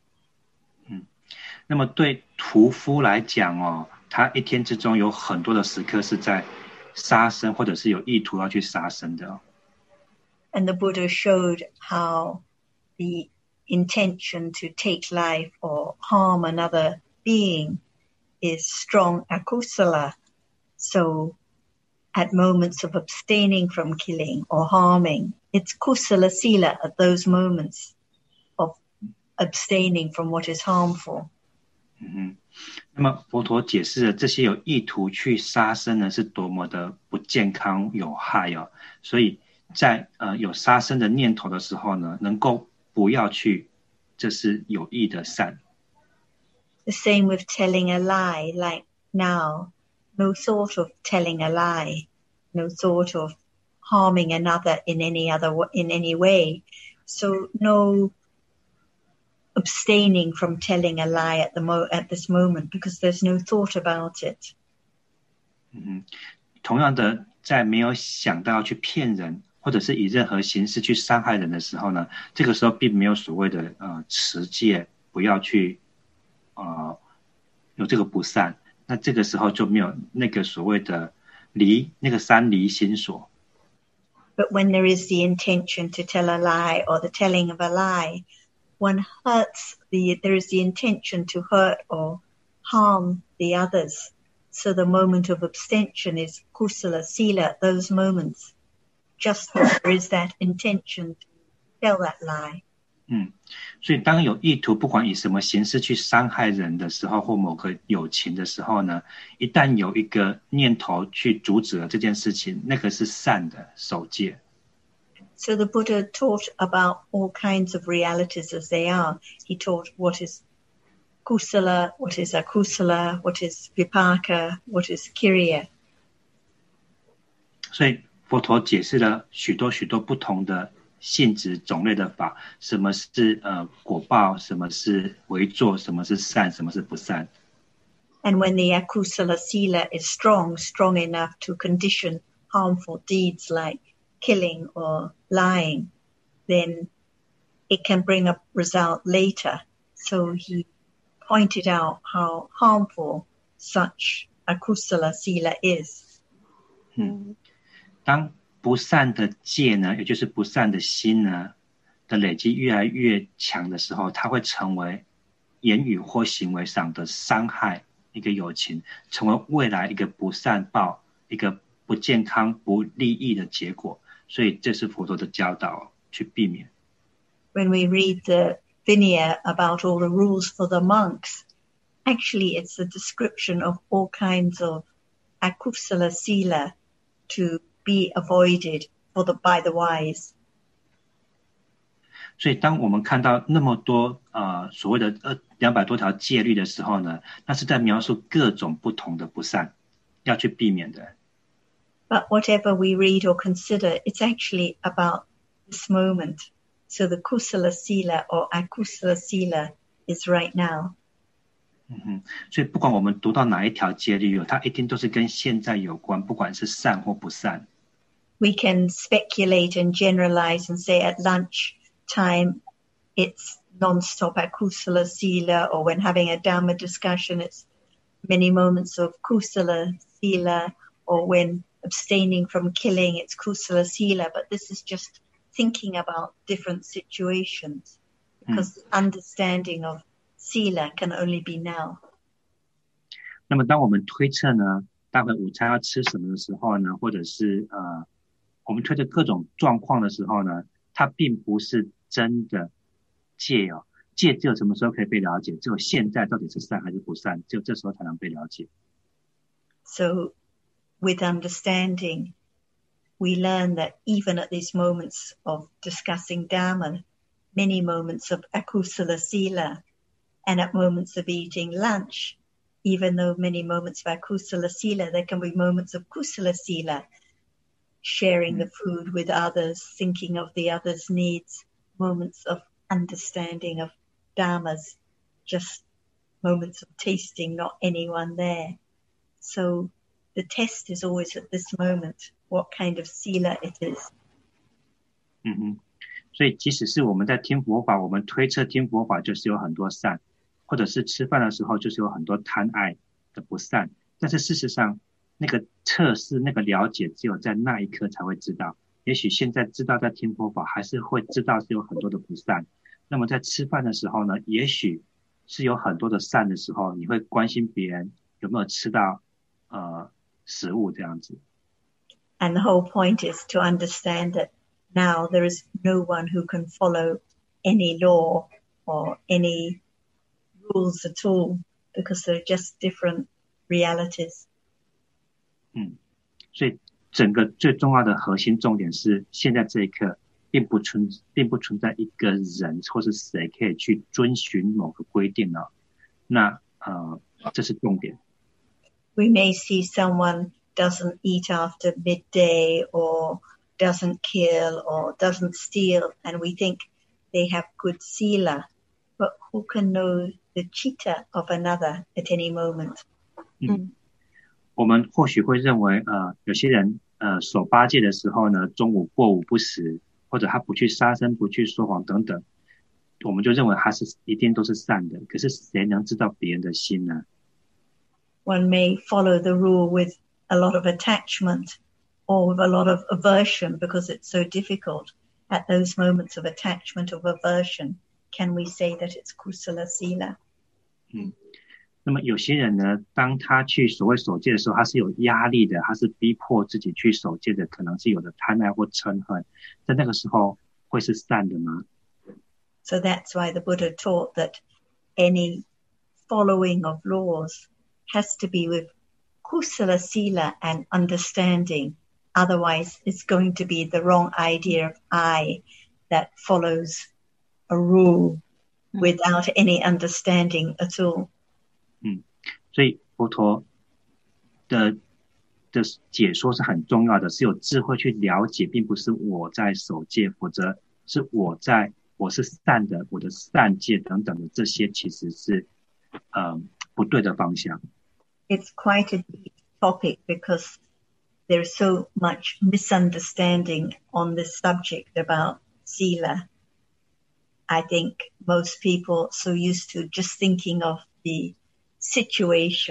那么对屠夫来讲哦，他一天之中有很多的时刻是在杀生，或者是有意图要去杀生的。 And the Buddha showed how the intention to take life or harm another being is strong akusala. So at moments of abstaining from killing or harming, it's kusala sila at those moments of abstaining from what is harmful. 那么佛陀解释了这些有意图去杀生呢，是多么的不健康有害哦。所以在有杀生的念头的时候呢，能够不要去，这是有益的善。 The same with telling a lie, like now, no thought of telling a lie, no thought of harming another in any way. So no abstaining from telling a lie at this moment because there's no thought about it. 同样的，在没有想到要去骗人，或者是以任何形式去伤害人的时候呢，这个时候并没有所谓的持戒，不要去有这个不善。那这个时候就没有那个所谓的那个三离心所。 But when there is the intention to tell a lie or the telling of a lie, there is the intention to hurt or harm the others. So the moment of abstention is kusala sila at those moments. Just as there is that intention to tell that lie. 所以当有意图不管以什么形式去伤害人的时候，或某个友情的时候呢，一旦有一个念头去阻止了这件事情，那个是善的守戒。 So the Buddha taught about all kinds of realities as they are. He taught what is kusala, what is akusala, what is vipaka, what is kiriya. 所以佛陀解释了许多许多不同的性质种类的法，什么是果报，什么是为作，什么是善，什么是不善。 And when the akusala sila is strong enough to condition harmful deeds like killing or lying, then it can bring a result later. So he pointed out how harmful such akusala sila is. 当不善的戒呢，也就是不善的心呢的累积越来越强的时候，它会成为言语或行为上的伤害一个友情，成为未来一个不善报，一个不健康不利益的结果。所以这是佛陀的教导，去避免。 When we read the Vinaya about all the rules for the monks, actually it's a description of all kinds of akusala sila to be avoided by the wise. 所以当我们看到那么多所谓的200多条戒律的时候呢，那是在描述各种不同的不善，要去避免的。 But whatever we read or consider, it's actually about this moment. So the kusala sila or akusala sila is right now. 所以不管我们读到哪一条戒律，它一定都是跟现在有关，不管是善或不善。 We can speculate and generalize and say at lunch time it's non-stop akusala sila, or when having a Dhamma discussion it's many moments of kusala sila, or when abstaining from killing it's kusala sila, but this is just thinking about different situations, because the understanding of sila can only be now. 那么当我们推测呢，待会午餐要吃什么的时候呢，或者是我们推测各种状况的时候呢，它并不是真的戒哦，戒只有什么时候可以被了解？只有现在到底是善还是不善，只有这时候才能被了解。 So with understanding, we learn that even at these moments of discussing Dhamma, many moments of akusala sila, and at moments of eating lunch, even though many moments of akusala sila, there can be moments of kusala sila, sharing the food with others, thinking of the others' needs, moments of understanding of dhammas, just moments of tasting, not anyone there. So the test is always at this moment, what kind of sila it is. 所以即使是我们在听佛法，我们推测听佛法就是有很多善，或者是吃饭的时候就是有很多贪爱的不善，但是事实上那个测试那个了解只有在那一刻才会知道，也许现在知道在听佛法还是会知道是有很多的不善，那么在吃饭的时候呢，也许是有很多的善的时候，你会关心别人有没有吃到食物这样子。 And the whole point is to understand that now there is no one who can follow any law or any rules at all, because they're just different realities. 所以整个最重要的核心重点是，现在这一刻并不存在一个人或是谁可以去遵循某个规定了。那这是重点。 We may see someone doesn't eat after midday, or doesn't kill, or doesn't steal, and we think they have good sila, but who can know the chitta of another at any moment? 我们或许会认为有些人守8戒的时候呢，中午过午不食，或者他不去杀生不去说谎等等，我们就认为他是一定都是善的，可是谁能知道别人的心呢？ One may follow the rule with a lot of attachment or with a lot of aversion because it's so difficult. At those moments of attachment, of aversion, can we say that it's kusala sila? 那么有些人呢，当他去所谓守戒的时候，他是有压力的，他是逼迫自己去守戒的，可能是有的贪爱或嗔恨，在那个时候会是善的吗？ So that's why the Buddha taught that any following of laws has to be with kusala sila and understanding. Otherwise, it's going to be the wrong idea of I that follows a rule without any understanding at all. 所以佛陀的解说是很重要的，是有智慧去了解，并不是我在守戒，否则是我是善的，我的善戒等等的，这些其实是不对的方向。 It's quite a deep topic because there's so much misunderstanding on this subject about sila. I think most people are so used to just thinking of the situation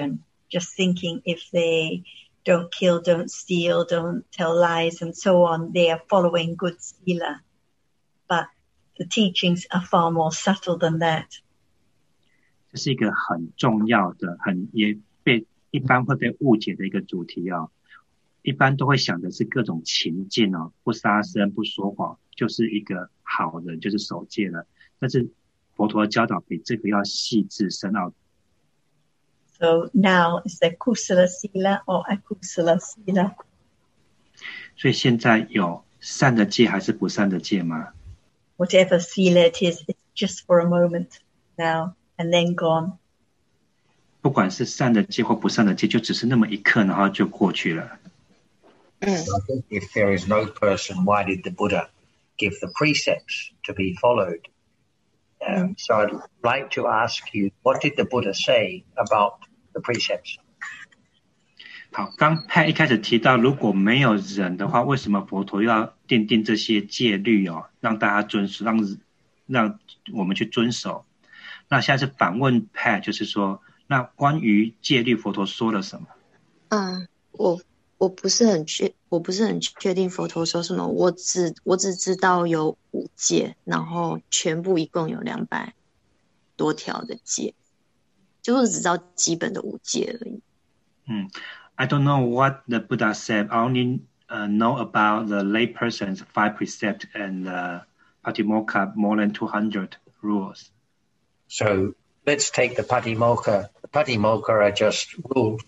just thinking if they don't kill, don't steal, don't tell lies, and so on, they are following good sila. But the teachings are far more subtle than that. 这是一个很重要的，也被一般会被误解的一个主题哦。一般都会想的是各种情境哦，不杀生、不说谎，就是一个好人，就是守戒了。但是佛陀的教导比这个要细致深奥。 So now is there kusala sila or akusala sila? 所以现在有善的戒还是不善的戒吗？ Whatever sila it is, it's just for a moment now and then gone. 不管是善的戒或不善的戒，就只是那么一刻，然后就过去了。 So I think if there is no person, why did the Buddha give the precepts to be followed? So I'd like to ask you, what did the Buddha say about the precepts? 好，刚Pat一开始提到，如果没有人的话，为什么佛陀要奠定这些戒律哦，让大家遵守，让我们去遵守？那现在是反问Pat，就是说，那关于戒律，佛陀说了什么？ 我不是很确定佛陀说什么，我只知道有5戒，然后全部一共有200多条的戒，就是只知道基本的5戒而已。 I don't know what the Buddha said. I only know about the layperson's 5 precepts and Patimokkha more than 200 rules. So let's take the Patimokkha. The Patimokkha are just rules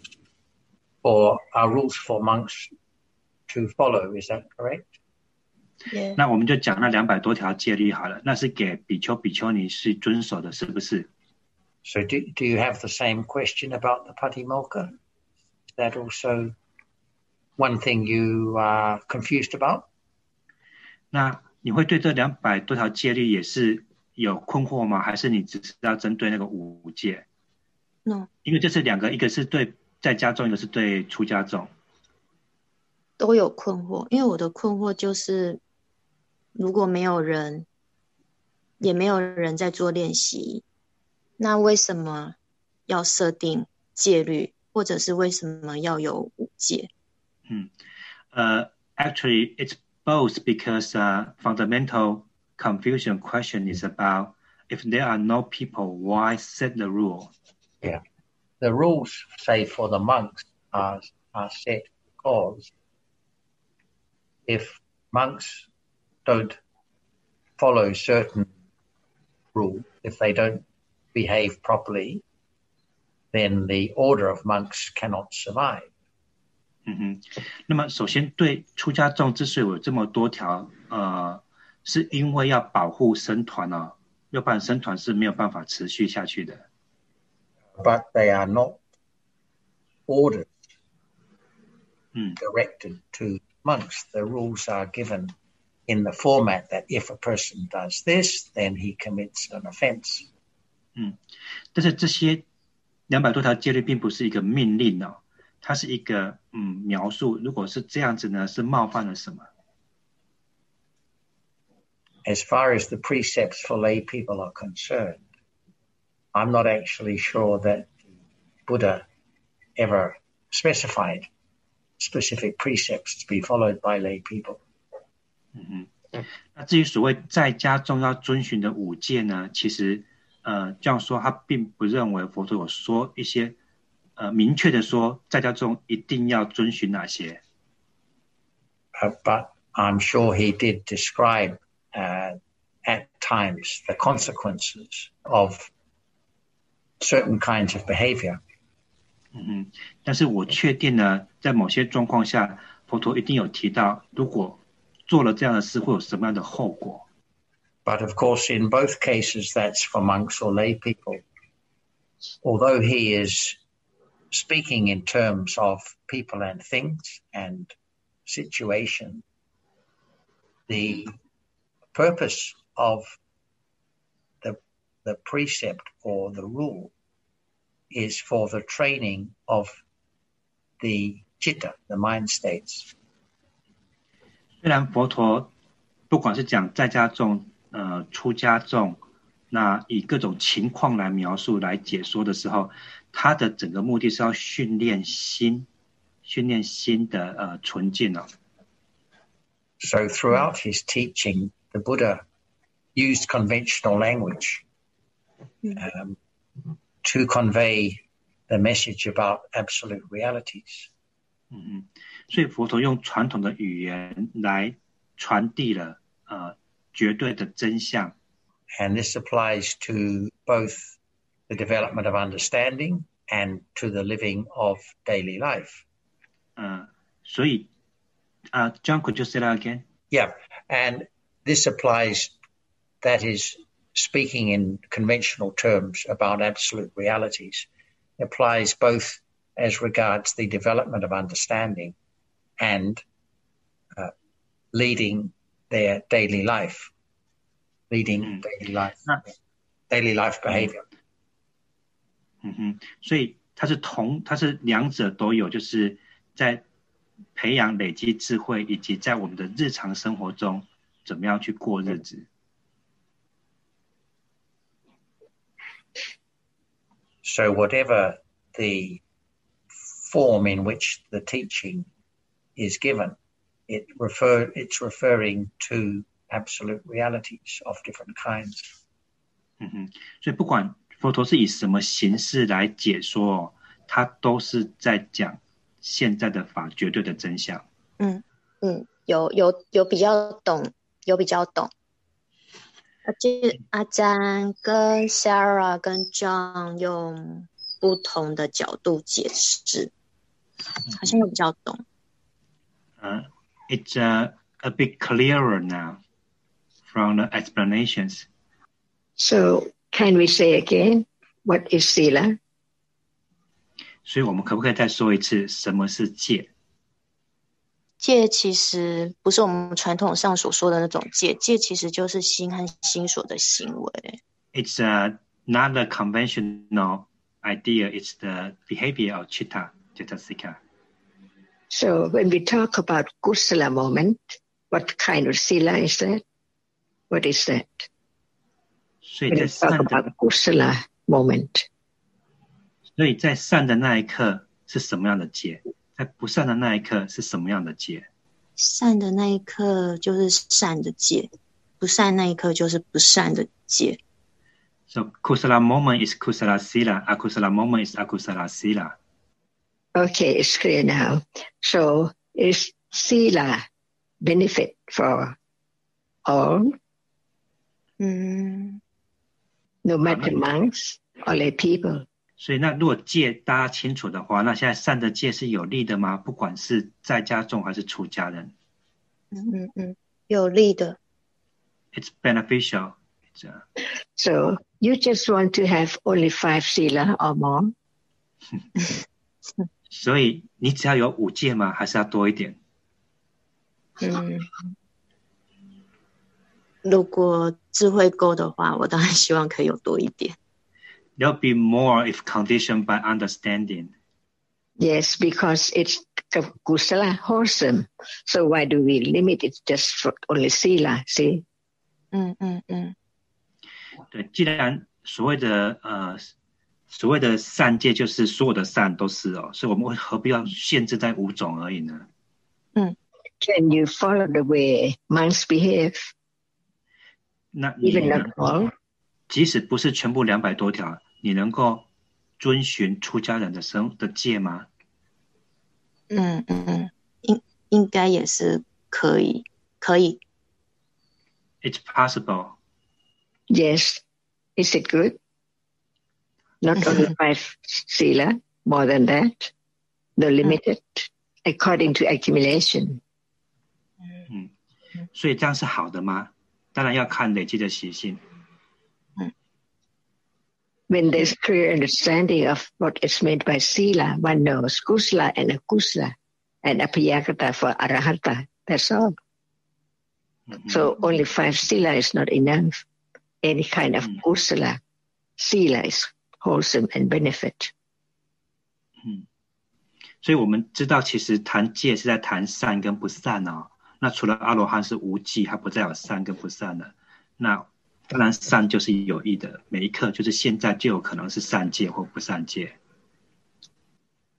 for monks to follow. Is that correct? Yeah. 那我们就讲那200多条戒律好了，那是给比丘、比丘尼是遵守的，是不是？ So do you have the same question about the Patimokkha? Is that also one thing you are confused about? 那你会对这200多条戒律也是有困惑吗？还是你只是要针对那个5戒？ No， 因为这是2个，一个是对在家众，一个是对出家众。 都有困惑，因为我的困惑就是，如果没有人，也没有人在做练习，那为什么要设定戒律，或者是为什么要有5戒 ？Actually, it's both because fundamental confusion question is about if there are no people, why set the rule? Yeah. The rules, say, for the monks are set because if monks don't follow certain rules, if they don't behave properly, then the order of monks cannot survive. 那么首先对出家众之所以有这么多条，是因为要保护僧团哦，要不然僧团是没有办法持续下去的。 But they are not ordered, directed to monks. The rules are given in the format that if a person does this, then he commits an offense. 但是这些200多条戒律并不是一个命令哦，它是一个描述。如果是这样子呢，是冒犯了什么？ As far as the precepts for lay people are concerned, I'm not actually sure that Buddha ever specified specific precepts to be followed by lay people. 那至于所谓在家众要遵循的5戒呢，其实这样说他并不认为佛陀有说一些明确的说在家众一定要遵循哪些。 But I'm sure he did describe at times the consequences of certain kinds of behavior. 但是我确定呢，在某些状况下，佛陀一定有提到，如果做了这样的事，会有什么样的后果。 But of course, in both cases, that's for monks or lay people. Although he is speaking in terms of people and things and situation, the purpose of the precept or the rule is for the training of the citta, the mind states. 虽然佛陀不管是讲在家众、出家众，那以各种情况来描述、来解说的时候， 它的整个目的是要训练心的纯净哦。 So throughout his teaching, the Buddha used conventional language to convey the message about absolute realities. 所以佛陀用传统的语言来传递了绝对的真相。 And this applies to both the development of understanding and to the living of daily life. 所以John, could you say that again? Yeah, and this applies, that is, speaking in conventional terms about absolute realities, applies both as regards the development of understanding and leading their daily life, daily life behavior. 所以它是两者都有，就是在培养累积智慧，以及在我们的日常生活中怎么样去过日子。 So whatever the form in which the teaching is given, it's referring to absolute realities of different kinds. 所以不管佛陀是以什么形式来解说，他都是在讲现在的法绝对的真相。 有比较懂，阿詹跟 Sarah 跟 John 用不同的角度解释，好像有比较懂。 It's a bit clearer now from the explanations. So can we say again, what is sila? 所以我们可不可以再说一次什么是戒？ 戒其实不是我们传统上所说的那种戒，戒其实就是心和心所的行为。 It's not the conventional idea, it's the behavior of chitta, Cettasika. So when we talk about kusala moment, what kind of sila is that? What is that? 所以 When 在 we talk 善的 about kusala moment. 所以在善的那一刻是什么样的戒？在不善的那一刻是什么样的戒？ 善的那一刻就是善的戒，不善那一刻就是不善的戒。 So kusala moment is kusala sila, akusala moment is akusala sila. Okay, it's clear now. So is sila benefit for all? No matter monks or lay people. 所以那如果戒大家清楚的话，那现在善的戒是有利的吗？不管是在家众还是出家人。 有利的。 It's beneficial. So you just want to have only 5 sila or more? 所以你只要有5戒吗？还是要多一点？ 如果智慧够的话，我当然希望可以有多一点。 There'll be more if conditioned by understanding. Yes, because it's kusala wholesome. So why do we limit it just for only sila? See? 对，既然所谓的善戒就是所有的善都是所以我们何必要限制在5种而已呢 ？Can you follow the way monks behave? 那你 Even not all? 即使不是全部200多条，你能够遵循出家人的戒吗？ 应该也是可以。 It's possible. Yes. Is it good? Not only 5 sila, more than that. No limited, according to accumulation. 所以这样是好的吗？当然要看累积的习性。 When there's clear understanding of what is meant by sila, one knows kusala and akusala and apayakata for arahata. That's all. So only 5 sila is not enough. Any kind of kusala, sila is wholesome and benefit. 所以我们知道其实谈戒是在谈善跟不善那除了阿罗汉是无记，他不再有善跟不善了。那当然善就是有益的，每一刻就是现在就有可能是善戒或不善戒。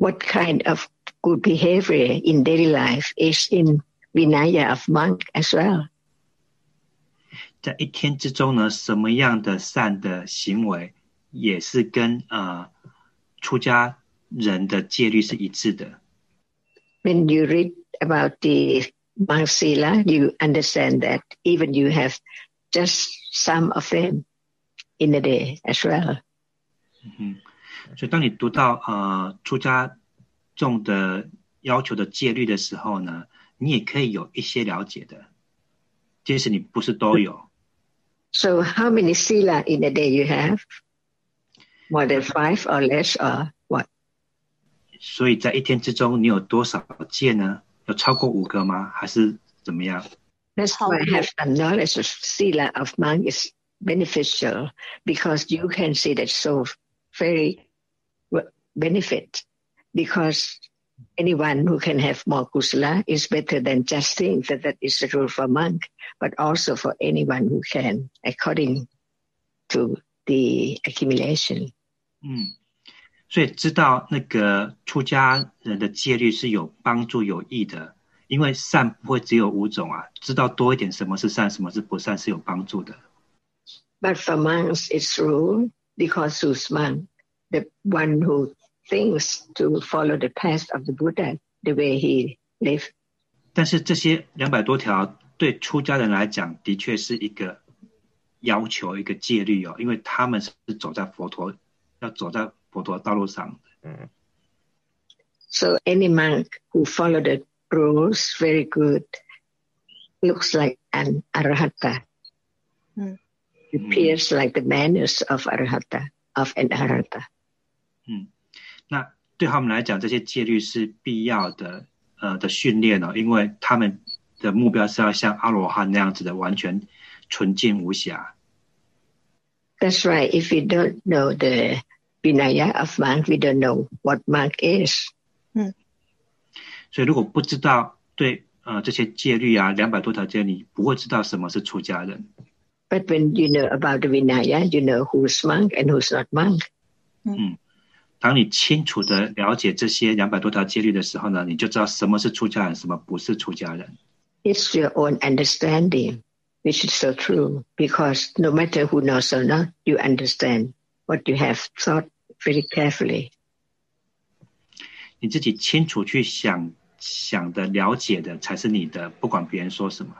what kind of good behavior in daily life is in Vinaya of monk as well. 在一天之中呢，什么样的善的行为也是跟出家人的戒律是一致的。 When you read about the monk sila, you understand that even you have just some of them in a day as well. 所以当你读到出家众的要求的戒律的时候呢，你也可以有一些了解的，即使你不是都有。 So how many sila in a day you have? More than 5 or less or what? 所以在一天之中你有多少戒呢？有超过5个吗？还是怎么样？ That's why I have some knowledge of sila of monk is beneficial, because you can see that so very benefit, because anyone who can have more kusala is better than just think that that is the rule for monk, but also for anyone who can, according to the accumulation. 所以知道那个出家人的戒律是有帮助有益的，因为善不会只有5种啊，知道多一点什么是善，什么是不善是有帮助的。 But for monks, it's rule, because who's monk, the one who thinks to follow the path of the Buddha, the way he lived. 但是这些200多条对出家人来讲，的确是一个要求，一个戒律哦，因为他们是走在要走在佛陀道路上。 So any monk who follow the rules very good looks like an arahata. Appears like the manners of arahata, of an arahata. 那对他们来讲，这些戒律是必要的的训练哦，因为他们的目标是要像阿罗汉那样子的完全纯净无瑕。 That's right. If we don't know the Vinaya of monk, we don't know what monk is. 所以如果不知道对这些戒律啊，200多条戒律，你不会知道什么是出家人。 But when you know about the Vinaya, you know who's monk and who's not monk. 当你清楚的了解这些200多条戒律的时候呢，你就知道什么是出家人，什么不是出家人。 It's your own understanding, which is so true, because no matter who knows or not, you understand what you have thought very carefully. 你自己清楚去想的、了解的，才是你的，不管别人说什么。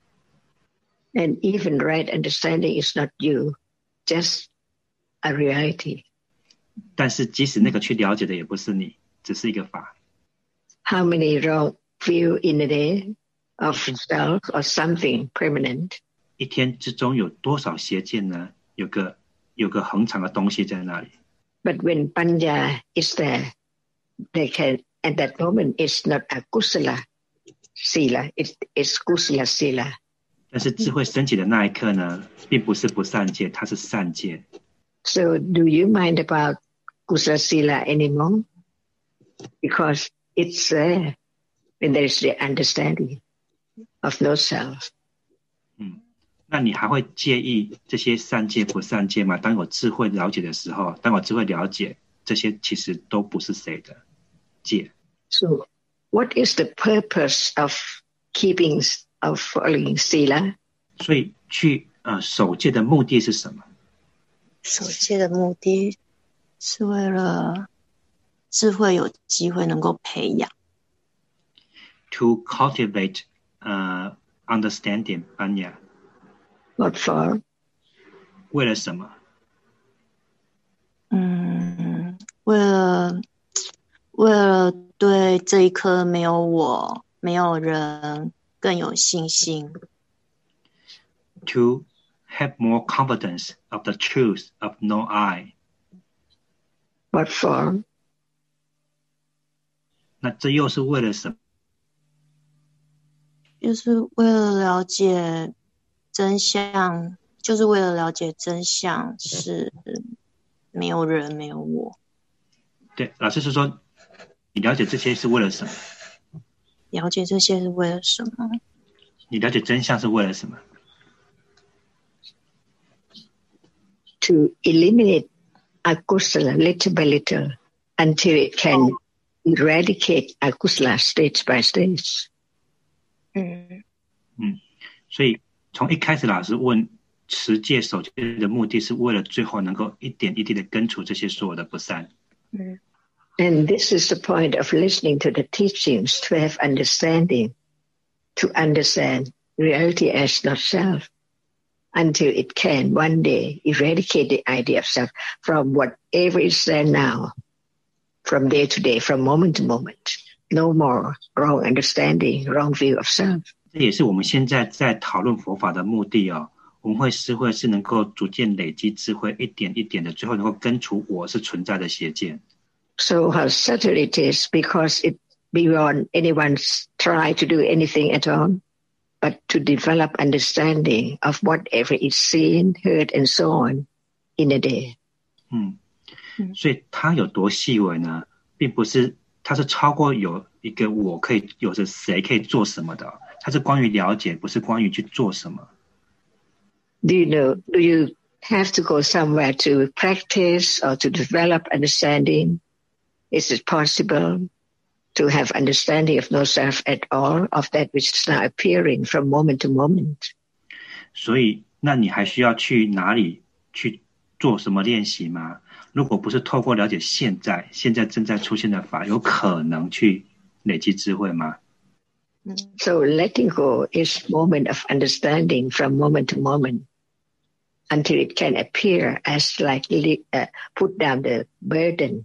And even right understanding is not you, just a reality. 但是即使那个去了解的也不是你，只是一个法。 How many wrong view in a day of self or something permanent? 一天之中有多少邪见呢？有个恒常的东西在那里。 But when panya is there, they can, at that moment, it's not a kusala sila, it's kusala sila. 但是智慧升起的那一刻呢，并不是不善戒，它是善戒。 So do you mind about kusala sila anymore? Because it's there when there is the understanding of no self. 那你还会介意这些善戒不善戒吗？当有智慧了解的时候，当有智慧了解这些其实都不是谁的戒。 So what is the purpose of keeping, of following sila? 所以去守戒的目的是什么？ 守戒的目的是为了智慧有机会能够培养。 To cultivate understanding, panya. What for? 为了什么？ 为了对这一颗没有我、没有人更有信心。 To have more confidence of the truth of no I. What for? 那这又是为了什么？ 就是为了了解真相，就是为了了解真相是没有人没有我。 对，老师是说你了解这些是为了什么？ 了解这些是为了什么？ 你了解真相是为了什么？ To eliminate akusala little by little until it can eradicate akusala stage by stage. 所以从一开始老师问持戒守戒的目的是为了最后能够一点一滴的根除这些所有的不善。 And this is the point of listening to the teachings, to have understanding, to understand reality as not self, until it can one day eradicate the idea of self from whatever is there now, from day to day, from moment to moment. No more wrong understanding, wrong view of self. 这也是我们现在在讨论佛法的目的哦。我们会是能够逐渐累积智慧，一点一点的，最后能够根除我是存在的邪见。 So how subtle it is, because it beyond anyone's try to do anything at all, but to develop understanding of whatever is seen, heard, and so on in a day. 所以它有多细微呢？并不是它是超过有一个我可以有着谁可以做什么的，它是关于了解，不是关于去做什么。 Do you have to go somewhere to practice or to develop understanding? Is it possible to have understanding of no self at all, of that which is now appearing from moment to moment? 所以，那你还需要去哪里去做什么练习吗？如果不是透过了解现在正在出现的法，有可能去累积智慧吗？ So letting go is moment of understanding from moment to moment until it can appear as like put down the burden,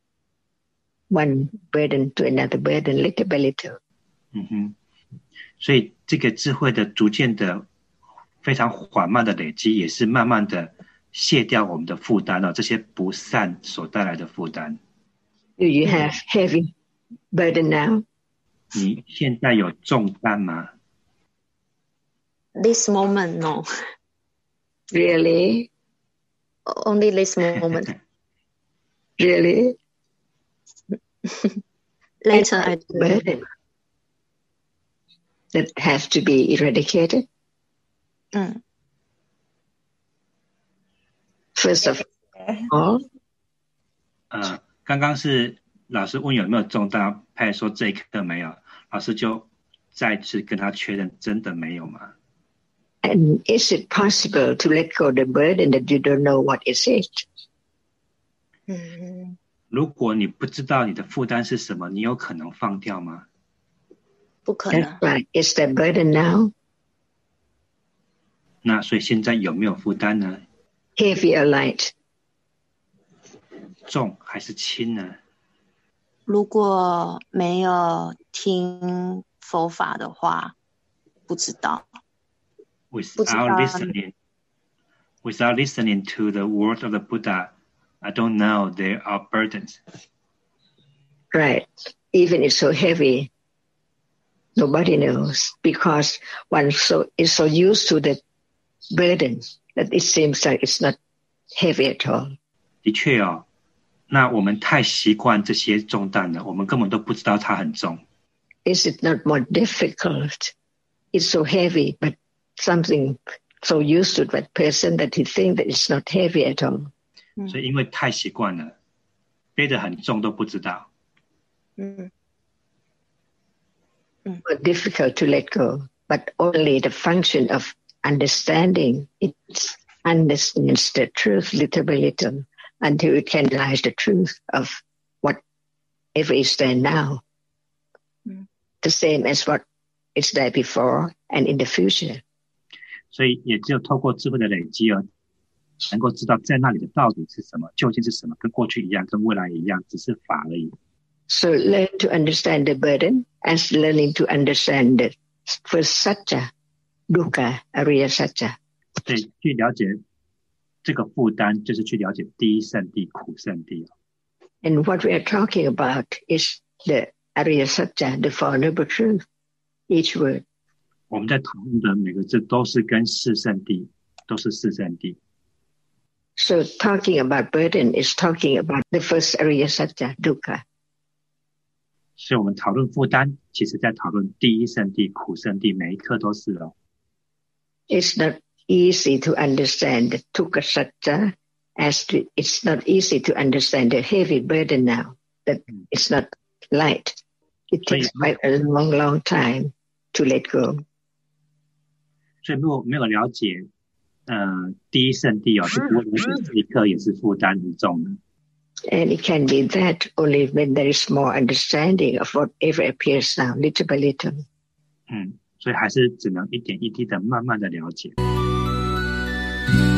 one burden to another burden, little by little. 所以这个智慧的逐渐的非常缓慢的累积，也是慢慢的卸掉我们的负担这些不善所带来的负担。 Do you have heavy burden now? 你现在有重担吗？ This moment, no. Really? Only this moment. Really? Later, I do. Burden that have to be eradicated. First of all, 刚刚是老师问有没有重担，派说这一刻没有，老师就再次跟他确认，真的没有吗？ And is it possible to let go the burden that you don't know what is it? 如果你不知道你的负担是什么，你有可能放掉吗？ 不可能。 That's right. Is there burden now? 那所以现在有没有负担呢？ Heavy or light? 重还是轻呢？ 如果没有听佛法的话，不知道。 Without listening to the word of the Buddha, I don't know there are burdens. Right. Even it's so heavy, nobody knows, because one is so used to the burden that it seems like it's not heavy at all. 的确那我们太习惯这些重担了，我们根本都不知道它很重。 Is it not more difficult? It's so heavy, but something so used to that person that he thinks that it's not heavy at all. 所以因为太习惯了，背得很重都不知道。 More difficult to let go, but only the function of understanding it understands the truth little by little until it can realize the truth of whatever is there now. The same as what is there before and in the future. 所以也只有透过智慧的累积能够知道在那里的到底是什么，究竟是什么，跟过去一样，跟未来一样，只是法而已。 So learn to understand the burden as learning to understand the first satya, dukkha, ariya satya. 对，去了解这个负担，就是去了解第一圣谛、苦圣谛。 And what we are talking about is the ariya satya, the Four Noble Truths, each word. 我们在讨论的每个字都是跟四圣谛，都是四圣谛。 So talking about burden is talking about the first ariya satya, dukkha. 所以我们讨论负担，其实在讨论第一圣谛、苦圣谛，每一课都是 It's not easy to understand the dukkha satya it's not easy to understand the heavy burden now, that it's not light. It takes quite a long time to let go. 所以如果没有了解第一圣谛哦，就是为了这一刻也是负担很重的。 And it can be that only when there is more understanding of whatever appears now, little by little. 所以还是只能一点一滴的慢慢的了解。